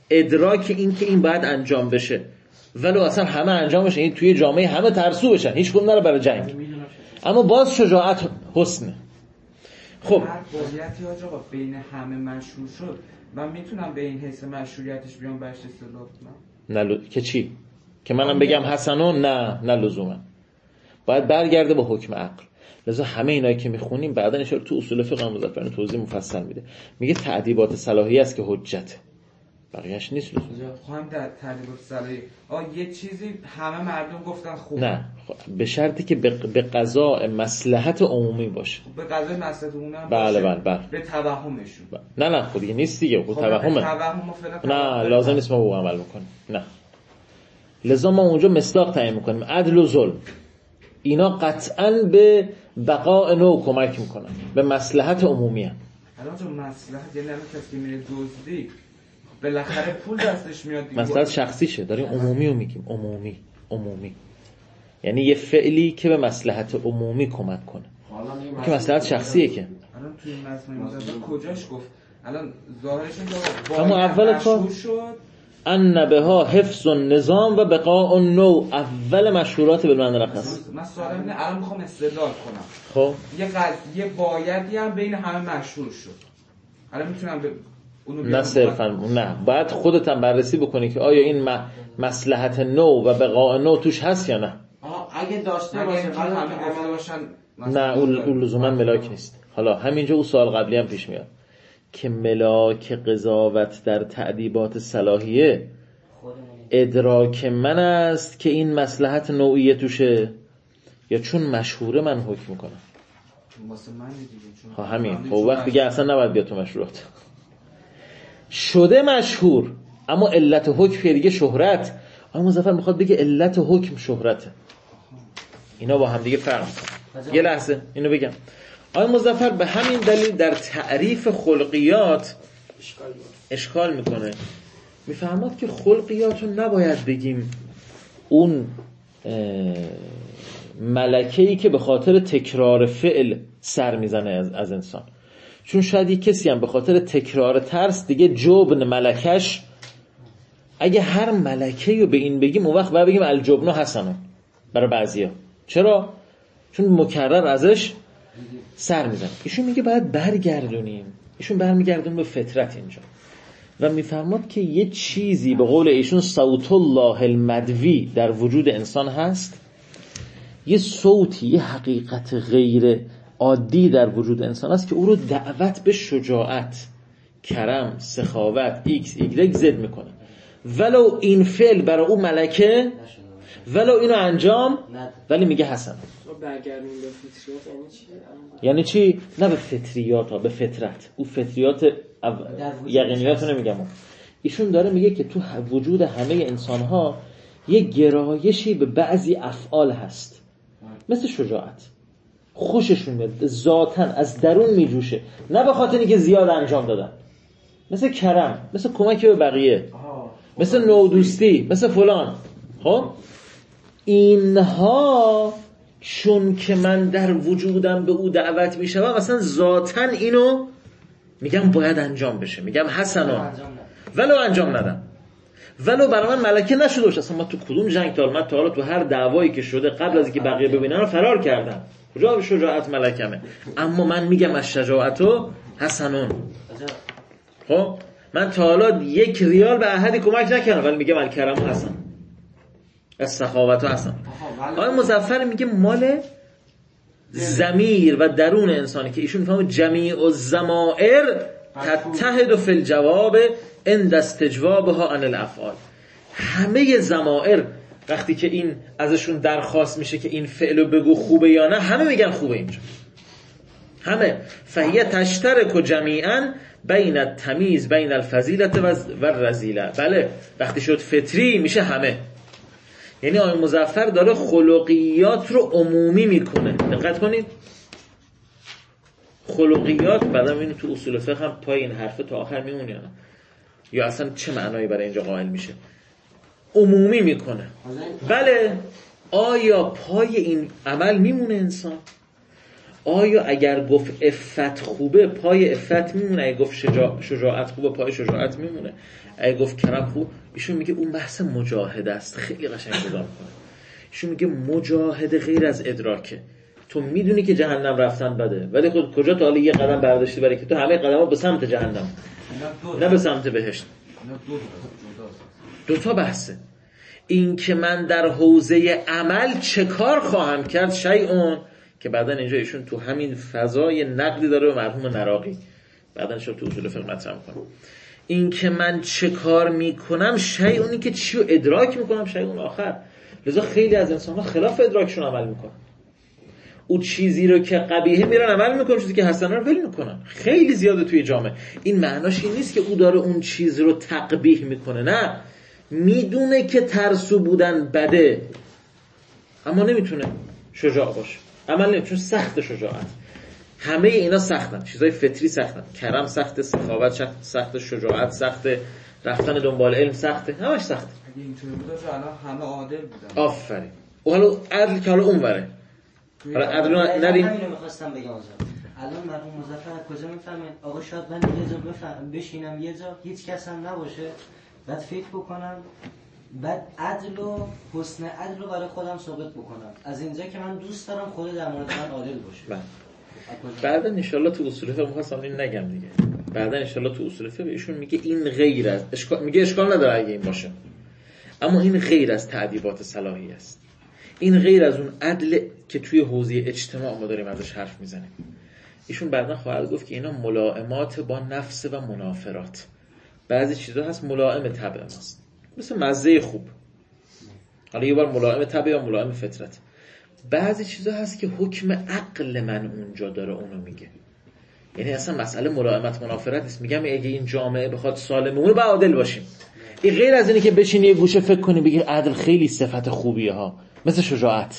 ادراک این که این باید انجام بشه، ولو اصلا همه انجام بشه، این توی جامعه همه ترسو بشن، هیچ کدوم نره برای جنگ، اما باز شجاعت حسنه. خب هر بازیتی آقا بین همه مشهور شد، من میتونم به این حیث مشهوریتش بیام برش استدلال کنم؟ نه ل... که چی؟ که منم بگم حسنون؟ نه نه لزوما، باید برگرده با حکم عقل. لذا همه اینایی که میخونیم بعدا اشاره تو اصول فقه مظفرانه توضیح مفصل میده، میگه تعدیبات صلاحی است که حجت، بقیه‌اش نیست. لزوما خواهم در تعدیبات صلاحی آ یه چیزی همه مردم گفتن خوب، نه به شرطی که به قضاء مصلحت عمومی باشه. به قضاء مصلحت عمومی هم بله باشه. بله بله. به توهمشون. نه نه خب دیگه نیست دیگه، خب توهمه. توهم نه لازم نیست ما با عمل بکنیم. نه. لذا ما اونجا مصداق تعیین میکنیم، عدل و ظلم. اینا قطعاً به بقاء نوع کمک میکنن، به مصلحت عمومی هم. الان چون مصلحت یعنی الان کسی که میره دزدی بالاخره پول دستش میاد دیگه. مصلحت شخصیشه، داریم عمومی رو میگیم، عمومی عمومی یعنی یه فعلی که به مصلحت عمومی کمک کنه، که مصلحت شخصیه. که الان توی مضمون مزفر کجاش گفت؟ الان ظاهرش اینه اما اول کار شد ان بها حفظ النظام و بقاء النوع، اول مشهورات بالمعنی الخاص. من سوالم اینه الان میخوام استدلال کنم، خب یه قضیه بایدی هم بین همه مشهور شد، الان میتونم به اونو نه صرفا نه، باید خودت هم بررسی بکنی که آیا این مصلحت نوع و بقاء نوع توش هست یا نه. آها اگه داشته اگه باشه همه گفته باشن نه اون لزوما ملاک نیست. حالا همینجا اون سوال قبلی هم پیش میاد که ملاک قضاوت در تعدیبات صلاحیه ادراک من است که این مصلحت نوعیه توشه، یا چون مشهوره من حکم میکنم؟ واسه من دیگه ها همین. خب وقت دیگه اصلا نباید بیاد تو مشهورات. شده مشهور اما علت حکم دیگه شهرت. آقای مظفر میخواد بگه علت حکم شهرته، اینا با هم دیگه فرق میکنن. یه لحظه اینو بگم. آقای مظفر به همین دلیل در تعریف خلقیات اشکال میکنه، میفهمد که خلقیات رو نباید بگیم اون ملکه‌ای که به خاطر تکرار فعل سر میزنه از, از انسان، چون شاید یک کسی هم به خاطر تکرار ترس دیگه جبن ملکش، اگه هر ملکه‌ای رو به این بگیم اون وقت باید بگیم الجبن حسنون برای بعضیا. چرا؟ چون مکرر ازش سر میزنه. ایشون میگه باید برگردونیم، ایشون برمیگردون به فطرت اینجا و میفرماد که یه چیزی به قول ایشون صوت الله المدوی در وجود انسان هست، یه صوتی، یه حقیقت غیر عادی در وجود انسان هست که او رو دعوت به شجاعت، کرم، سخاوت ایکس ایگرگ زد میکنه، ولو این فعل برای او ملکه، ولو اینو انجام، ولی میگه حسن. برگردیم به فطریات یعنی چی؟ یعنی چی؟ نه به فطریات ها، به فطرت. او فطریات او... یقینیات رو نمیگم. ایشون داره میگه که تو وجود همه انسان ها یه گرایشی به بعضی افعال هست، مثل شجاعت، خوششون میاد، ذاتاً از درون میجوشه، نه به خاطر اینکه زیاد انجام دادن، مثل کرم، مثل کمک به بقیه، مثل نودوستی، مثل فلان. خب اینها چون که من در وجودم به او دعوت میشم، مثلا ذاتاً اینو میگم باید انجام بشه، میگم حسنا، ولو انجام ندم، ولو برای من ملکه نشده باشه. اصلا ما تو کدوم جنگ تا من تا حالا تو هر دعوایی که شده قبل از اینکه بقیه ببینن رو فرار کردم، کجا شجاعت ملکمه؟ اما من میگم از شجاعتو حسنون. خب من تا حالا یک ریال به احدی کمک نکردم، ولی میگم الکرم حسن، از سخاوتو حسن. آقای مظفر میگه مال ضمیر و درون انسانی که ایشون میفهمه جمیع الضمائر تتحد فی الجواب عند استجوابها عن الافعال. همه ضمائر وقتی که این ازشون درخواست میشه که این فعلو بگو خوبه یا نه، همه میگن خوبه. اینجا همه فهیه تشترک جمیعا بین التمیز بین الفضیلت و الرذیله. بله وقتی شد فطری میشه همه. یعنی آقای مظفر داره خلقیات رو عمومی میکنه. دقت کنید، خلقیات بعدم اینو تو اصول فقه هم پای این حرفه تا آخر میمونه یا نه، یا اصلا چه معنایی برای اینجا قائل میشه؟ عمومی میکنه. بله آیا پای این عمل میمونه انسان؟ آیا اگر گفت عفت خوبه پای عفت میمونه، اگر گفت شجاع... شجاعت خوبه پای شجاعت میمونه، اگر گفت کرم خوب. ایشون میگه اون بحث مجاهده است. خیلی قشنگ جدا میکنه. ایشون میگه مجاهده غیر از ادراکه. تو میدونی که جهنم رفتن بده، ولی خود کجا تا حالا یه قدم برداشتی برای که تو همه قدم‌ها به سمت جهنم نه به سمت بهشت. دو تا بحثه. این که من در حوزه عمل چه کار خواهم کرد شیء که بعداً اینجا ایشون تو همین فضای نقدی داره به مرحوم نراقی، بعداً ایشون تو اصول فقه مطرح می‌کنه. این که من چه کار میکنم شیء، اونی که چی رو ادراک میکنم شیء اون آخر. لذا خیلی از انسان‌ها خلاف ادراکشون عمل میکنن. اون چیزی رو که قبیحه میرن عمل میکنن، چیزی که حسنه رو ول میکنن. خیلی زیاده توی جامعه. این معناش این نیست که او داره اون چیز رو تقبیح میکنه، نه، میدونه که ترسو بودن بده اما نمیتونه شجاع باشه، عمل نمیتونه، چون سخت شجاعت. همه اینا سختن، چیزای فطری سختن. کرم سخته، سخاوت سخته، شجاعت سخته، رفتن دنبال علم سخته، همش سخته. اگه اینطوری بود الان همه عادل بودن. آفرین. و حالا عدل که حالا اون وره. حالا عدل رو ندیم. همین رو می‌خواستم بگم. الان مرحوم مظفر از کجا میفهمن آقا شاید من یه جا بفهم بشینم یه جا هیچ کس هم نباشه، بعد فکر بکنم، بعد عدل و حسن عدل رو برای خودم ثابت بکنم. از اینجا که من دوست دارم خود در مورد من عادل باشه. بله. بعدا ان شاء الله تو اصول فقه می‌خواستم این نگم دیگه. بعدا ان شاء الله تو اصول فقه ایشون میگه این غیر از اشکال، میگه اشکال نداره اگه این باشه، اما این غیر از تعدیبات صلاحی است. این غیر از اون عدل که توی حوزه اجتماع ما داریم ازش حرف میزنیم. ایشون بعدا خواهد گفت که اینا ملائمات با نفس و منافرات. بعضی چیزا هست ملائم طبع ماست، مثل مزه خوب، حالا یه بار ملائم طبع یا ملائم فطرت. بعضی چیزا هست که حکم عقل من اونجا داره اونو میگه. یعنی اصلا مسئله ملائمت منافرت نیست. میگم اگه این جامعه بخواد سالم بمونه باید عادل باشیم. این غیر از اینه که بشینی یه گوشه فکر کنی بگی عدل خیلی صفت خوبیه ها، مثل شجاعت.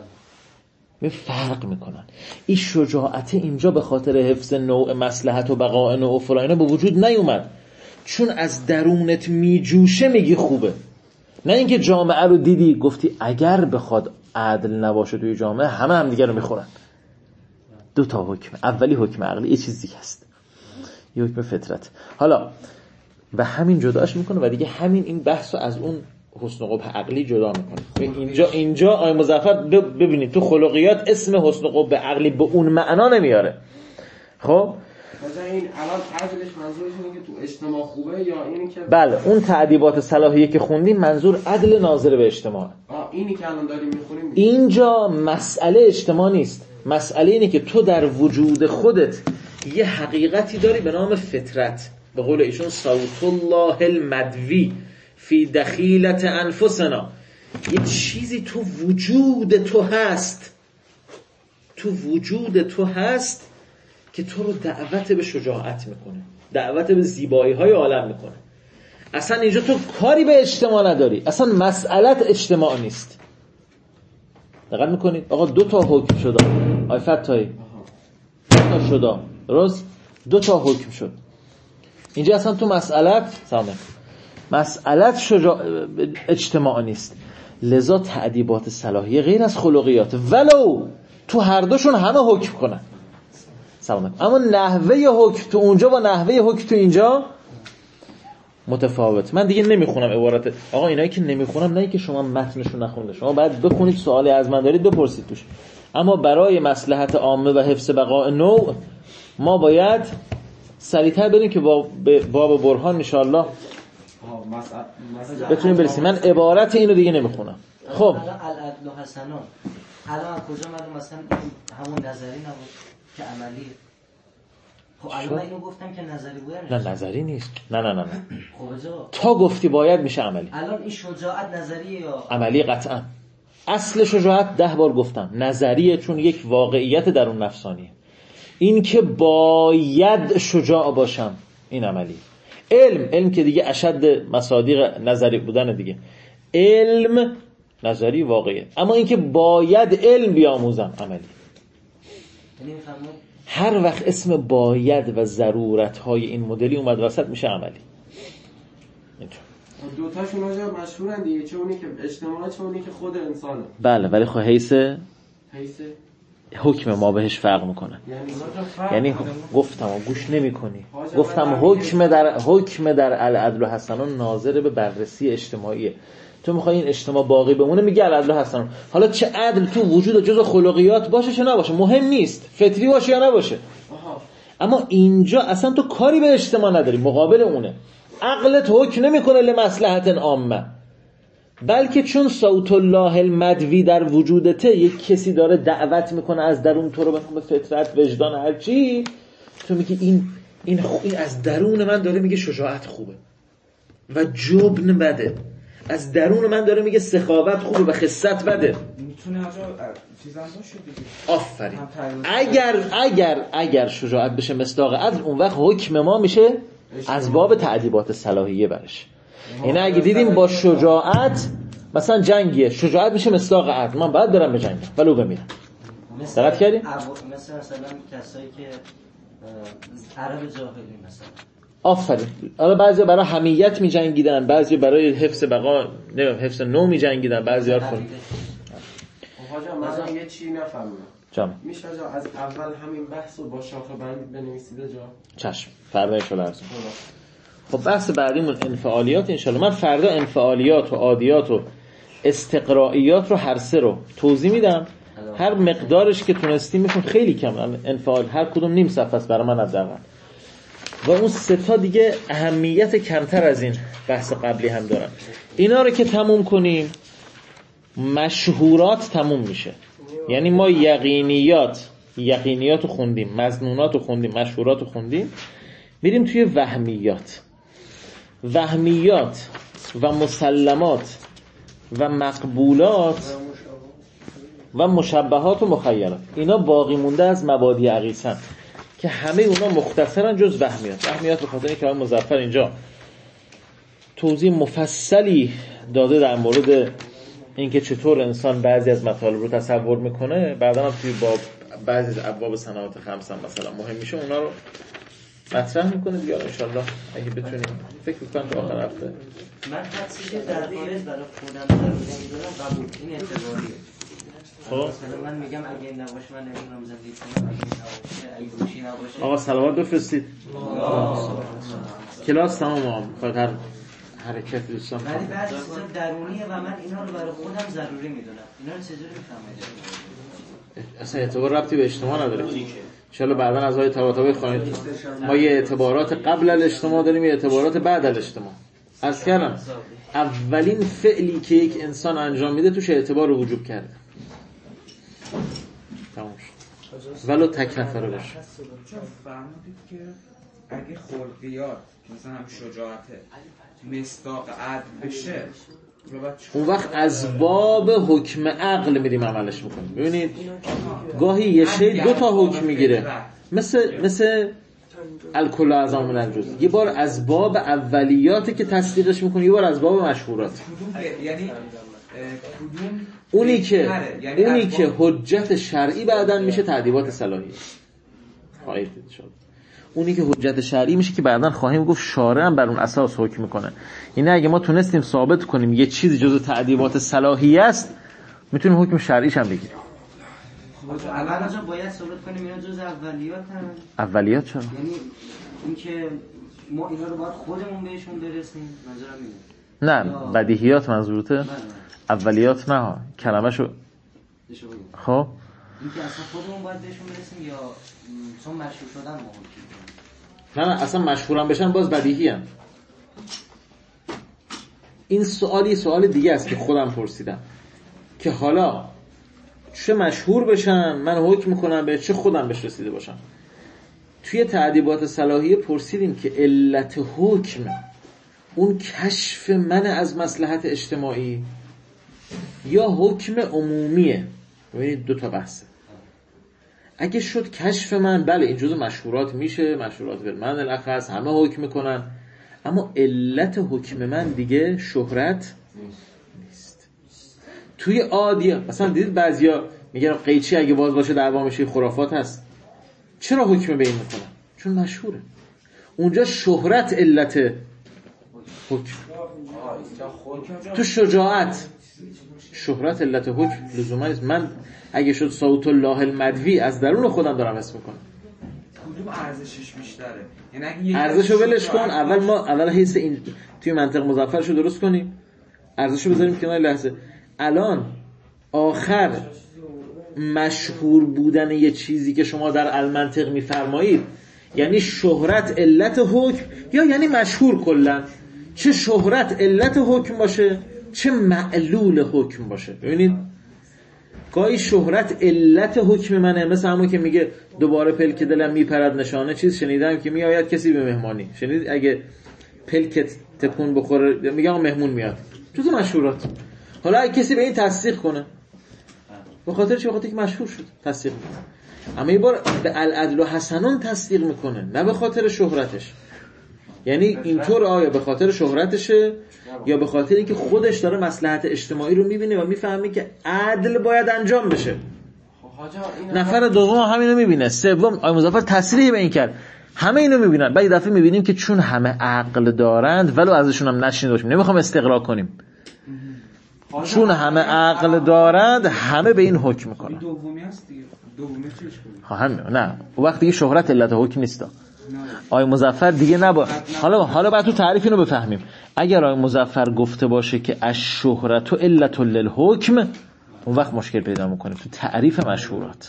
می فرق میکنن. این شجاعت اینجا به خاطر حفظ نوع مصلحت و بقاء نوع و فلان اینا به وجود نیومد، چون از درونت میجوشه میگی خوبه. نه اینکه جامعه رو دیدی گفتی اگر بخواد عدل نباشه توی جامعه همه هم دیگه رو میخورن. دو تا حکم، اولی حکم عقلی، یه چیز دیگه است، یه حکم فطرت. حالا و همین جداش میکنه و دیگه همین این بحثو از اون حسن و قبح عقلی جدا میکنه. اینجا اینجا آقای مظفر ببینید تو خلقیات اسم حسن و قبح عقلی به اون معنا نمیاره. خب مثلا این الان عدلش منظورش اینه که تو اجتماع خوبه یا اینی که بله اون تعدیبات صلاحیه که خوندیم منظور عدل ناظر به اجتماع. آه اینی که الان داریم میخونیم اینجا مسئله اجتماع نیست، مسئله اینه که تو در وجود خودت یه حقیقتی داری به نام فطرت. به قول ایشون صوت الله المدوی فی دخیلت انفسنا، یه چیزی تو وجود تو هست، تو وجود تو هست که تو رو دعوت به شجاعت میکنه، دعوت به زیبایی های عالم میکنه. اصلا اینجا تو کاری به اجتماع نداری، اصلا مسئلت اجتماع نیست. دقت میکنید آقا دو تا حکم شد، آی فتایی دو تا شد، درست؟ دو تا حکم شد اینجا. اصلا تو مسئلت سامه مسئلت شجاع اجتماع نیست. لذا تعدیبات صلاحیه غیر از خلقیات، ولو تو هر دوشون همه حکم کنن سلام، اما نحوه حکم تو اونجا با نحوه حکم تو اینجا متفاوت. من دیگه نمیخونم عبارت آقا، اینایی که نمیخونم نه اینکه شما متنشو نخونید، شما باید بخونید، سوالی از من دارید بپرسید توش. اما برای مصلحت عامه و حفظ بقاء نوع ما باید سریعتر بریم که با باب برهان ان شاء الله بتونیم برسیم. من عبارت اینو دیگه نمیخونم. خب الان العدل و حسنان الان از کجا معلوم مثلا همون نظری نبود که عملی؟ خب الان اینو گفتم که نظری بوده. نه نظری نیست، نه نه نه نه خب جا تا گفتی باید میشه عملی. الان این شجاعت نظریه یا عملی؟ قطعا. اصل شجاعت ده بار گفتم نظریه، چون یک واقعیت درون نفسانیه. این که باید شجاع باشم این عملی. علم علم که دیگه اشد مصادیق نظری بودن دیگه، علم نظری واقعیه، اما این که باید علم بیاموزم عملی. هر وقت اسم باید و ضرورت های این مدلی اومد وسط میشه عملی. اینطور دو تاشون اونجا مشهورن دیگه، چه اونی که اجتماعی چه اونی که خود انسانه. بله ولی خب حیث حیث حکم ما بهش فرق میکنه. یعنی گفتم و گوش نمی کنی، گفتم حکم در حکم در العدل و حسنان ناظر به بررسی اجتماعیه. تو میخوای این اجتماع باقی بمونه میگه العدل و حسنان. حالا چه عدل تو وجود و جزء خلقیات باشه چه نباشه مهم نیست، فطری باشه یا نباشه، اما اینجا اصلا تو کاری به اجتماع نداری، مقابل اونه. عقلت حکم نمیکنه لمصلحت عامه، بلکه چون صوت الله المدوی در وجودته، یک کسی داره دعوت میکنه از درون تو رو به نام فطرت، وجدان، هر چی، تو میگی این این این از درون من داره میگه شجاعت خوبه و جبن بده، از درون من داره میگه سخاوت خوبه و خست بده. میتونه آجا چیزام باشه دیگه. آفرین. اگر اگر اگر شجاعت بشه مصداق عدل، اون وقت حکم ما میشه از باب تعدیبات صلاحیه برش. اینه اگه دیدیم با شجاعت مثلا جنگیه، شجاعت میشه مصداق عدل، من باید برم به جنگ ولو بمیرم. دقت کردیم؟ مثلا مثلا کسایی که عرب جاهلی مثلا آفرین. حالا بعضی برای حمیت می جنگیدن، بعضی برای حفظ بقا، نمیدونم حفظ نو می جنگیدن، بعضی ها خود. حاجا مثلا یه چی نفهمیدم. جام. میشه آجا از اول همین بحث رو با شاخه بندی بنویسید جا؟ چشم. فردا ان شاء الله عرض. خب بحث بعدیمون انفعالیات ان شاء الله. من فردا انفعالیات و عادیات و استقرائیات رو هر سه رو توضیح میدم. هر مقدارش که تونستیم میخون، خیلی کم انفعال، هر کدوم نیم صفحه است برای من حداقل. و اون سه تا دیگه اهمیت کمتر از این بحث قبلی هم دارن. اینا رو که تموم کنیم مشهورات تموم میشه. یعنی ما یقینیات یقینیات رو خوندیم، مظنونات رو خوندیم، مشهورات رو خوندیم، میریم توی وهمیات. وهمیات و مسلمات و مقبولات و مشبهات و مخیلات، اینا باقی مونده از مبادی عقیسن که همه اونا مختصرن جز وهمیات. وهمیات به خاطر اینکه مظفر اینجا توضیح مفصلی داده در مورد اینکه چطور انسان بعضی از مطالب رو تصور میکنه، بعدا هم توی باب بعضی از ابواب صنعات خمسه مثلا مهم میشه، اونا رو مطرح میکنه دیگه. ان شاء الله اگه بتونیم فکر کنم تا آخر هفته. من حدسی که در خارج برای خودم ضروری میدونم قبول، این اعتباریه. خب مثلا من میگم اگه این نباشه من نمیدونم زندگی کنم، اگه نباشه، اگه گوشی نباشه. آقا صلوات بفرستید. کلاس تمام، فقط هر حرکت دوستان. ولی بعضی چیزا درونیه و من اینا رو برای خودم ضروری میدونم. اینا رو چجوری میفهمم؟ اصلا اعتبار ربطی به اجتماع نداره. ان شاء الله بعداً از آیه طباطبایی خوانید. ما یه اعتبارات قبل الاجتماع داریم، یه اعتبارات بعد الاجتماع. عرض کردم اولین فعلی که یک انسان انجام میده توش اعتبار رو وجوب کرده. تمام شد. ولو تک نفره باشه. چون فهمیدید که اگه خلقیات مثلا هم شجاعته مصداق عدل بشه، اون وقت از باب حکم عقل میریم عملش میکنیم. ببینید گاهی یه شی دو تا حکم میگیره، مثل مثل الکل اعظم من الجزء. یه بار از باب اولیاتی که تصدیقش میکنه، یه بار از باب مشهورات. یعنی اونی که اونی که حجت شرعی بعداً میشه تعدیبات صلاحیه. خواهید دید شد. اونی که حجت شرعی میشه که بعداً خواهیم گفت شارع هم بر اون اساس حکم میکنه. اینه اگه ما تونستیم ثابت کنیم یه چیزی جزء تعدیبات صلاحیه است، میتونیم حکم شرعیش هم بگیریم. اولا جا باید ثابت کنیم اینا جزء اولیات هم. اولیات چرا؟ یعنی اینکه ما اینا رو باید خودمون بهشون برسیم، منظورم اینه. نه بدیهیات منظورته؟ اولیات نه، کلمه‌شو خب اینکه اصلا خودمون باید بهشون برسیم یا چون مشهور شدن ما نه نه اصلا مشهورم بشن باز بدیهی هم. این سوالی سوال دیگه است که خودم پرسیدم که حالا چه مشهور بشن من حکم میکنم به چه خودم بهش رسیده باشم. توی تعدیبات صلاحیه پرسیدیم که علت حکم اون کشف من از مصلحت اجتماعی یا حکم عمومیه. ببینید دو تا بحثه. اگه شد کشف من، بله این جزء مشهورات میشه، مشهورات بالمعنی الاخص همه حکم میکنن، اما علت حکم من دیگه شهرت نیست. توی عادیه مثلا دیدید بعضیا میگن قیچی اگه باز باشه دعوا میشه، خرافات هست. چرا حکم به این میکنن؟ چون مشهوره. اونجا شهرت علت حکم. تو شجاعت شهرت علت حکم لزوما نیست. من اگه شد صوت الله المدوی از درون خودم دارم اسم میکنم. کدوم ارزشش بیشتره؟ یعنی اگه ارزشو ولش کن، اول ما اول حیث این توی منطق مظفرشو درست کنیم، ارزشو بذاریم کنار لحظه. الان آخر مشهور بودن یه چیزی که شما در المنطق میفرمایید یعنی شهرت علت حکم یا یعنی مشهور کلا؟ چه شهرت علت حکم باشه چه معلول حکم باشه. ببینید گاهی شهرت علت حکم منه، مثل همون که میگه دوباره پلک دلم میپرد نشانه چیز شنیدم که میآید کسی به مهمانی. شنید اگه پلکت تکون بخوره میگم مهمون میاد، جزء مشهورات. حالا اگه کسی به این تصدیق کنه به خاطر چه؟ به خاطر که مشهور شد تصدیق میکنه. اما یه بار به العدل و حسنون تصدیق میکنه نه به خاطر شهرتش. یعنی اینطور آیا به خاطر شهرتشه یا به خاطر اینکه خودش داره مصلحت اجتماعی رو میبینه و میفهمه که عدل باید انجام بشه. نفر دوم همینو میبینه، سوم آقای مظفر تصریح به این کرد، همه اینو میبینن. بعد دفعه میبینیم که چون همه عقل دارند ولو ازشون هم نشنیده باشیم، نمیخوام استقرا کنیم، چون همه عقل دارند همه به این حکم میکنن. دومی هست دیگه. دومی چیش کنیم؟ همین نه وقتی دیگه شهرت علت حکم نیستا. آقای مظفر دیگه نبا حالا حالا بعد تو تعریف اینو بفهمیم. اگر آقای مظفر گفته باشه که الشهرت علت للحکم، اون وقت مشکل پیدا میکنیم تو تعریف مشهورات.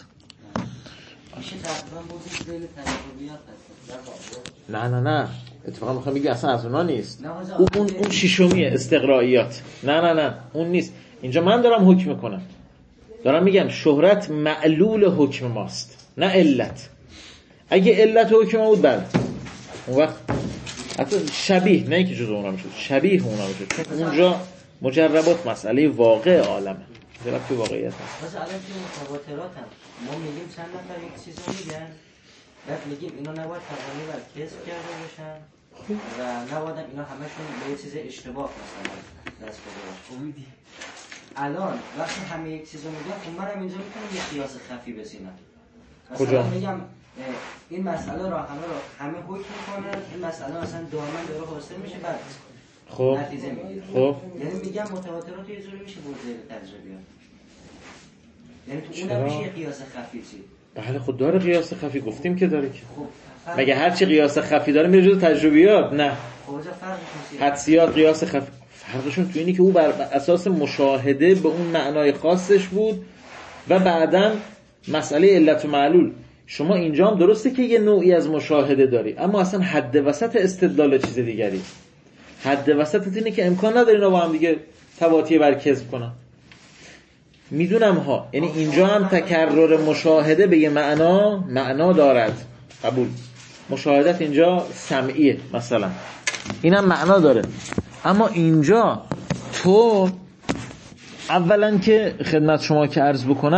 نه نه نه اتفاقا میخوام بگم اصلا از اونا نیست. اون اون اون شیشمیه استقرائیات. نه نه نه اون نیست. اینجا من دارم حکم میکنم، دارم میگم شهرت معلول حکم ماست نه علت. اگه علت حکم بود بعد اون وقت حتی شبیه، نه اینکه جزء اونا میشد، شبیه اونا میشد، چون اونجا مجربات مسئله واقع عالمه، درک تو واقعیت هست. مثلا الان تو متواترات هم ما میگیم چند نفر یک چیزو میگن، بعد میگیم اینا نباید تقریبا بر کسب کرده باشن و نباید اینا همشون به یه چیز اشتباه مثلا دست بده باشه. الان وقتی همه یک چیزو میگن، خب منم اینجا میتونم یه قیاس خفی بزنم. کجا؟ میگم این مسئله را همه را همه حکم میکنه، این مسئله مثلا دائما داره حاصل میشه بعد خب نتیجه میگیره. خب یعنی میگم متواترات یه جوری میشه برده به تجربیات، یعنی تو اون میشه قیاس خفی چی؟ بله خود داره قیاس خفی، گفتیم که داره که. خب مگه هر چی قیاس خفی داره میره جزء تجربیات؟ نه. کجا فرقش میشه؟ حدسیات قیاس خفی فرقشون تو اینی که او بر اساس مشاهده به اون معنای خاصش بود و بعداً مسئله علت و معلول. شما اینجا هم درسته که یه نوعی از مشاهده داری، اما اصلا حد وسط استدلال چیز دیگری. حد وسط اینه که امکان نداره اینا با هم دیگه تواطی بر کذب کنن. میدونم ها، یعنی اینجا هم تکرر مشاهده به یه معنا معنا دارد، قبول. مشاهدت اینجا سمعیه مثلا، اینم معنا داره. اما اینجا تو اولا که خدمت شما که عرض بکنم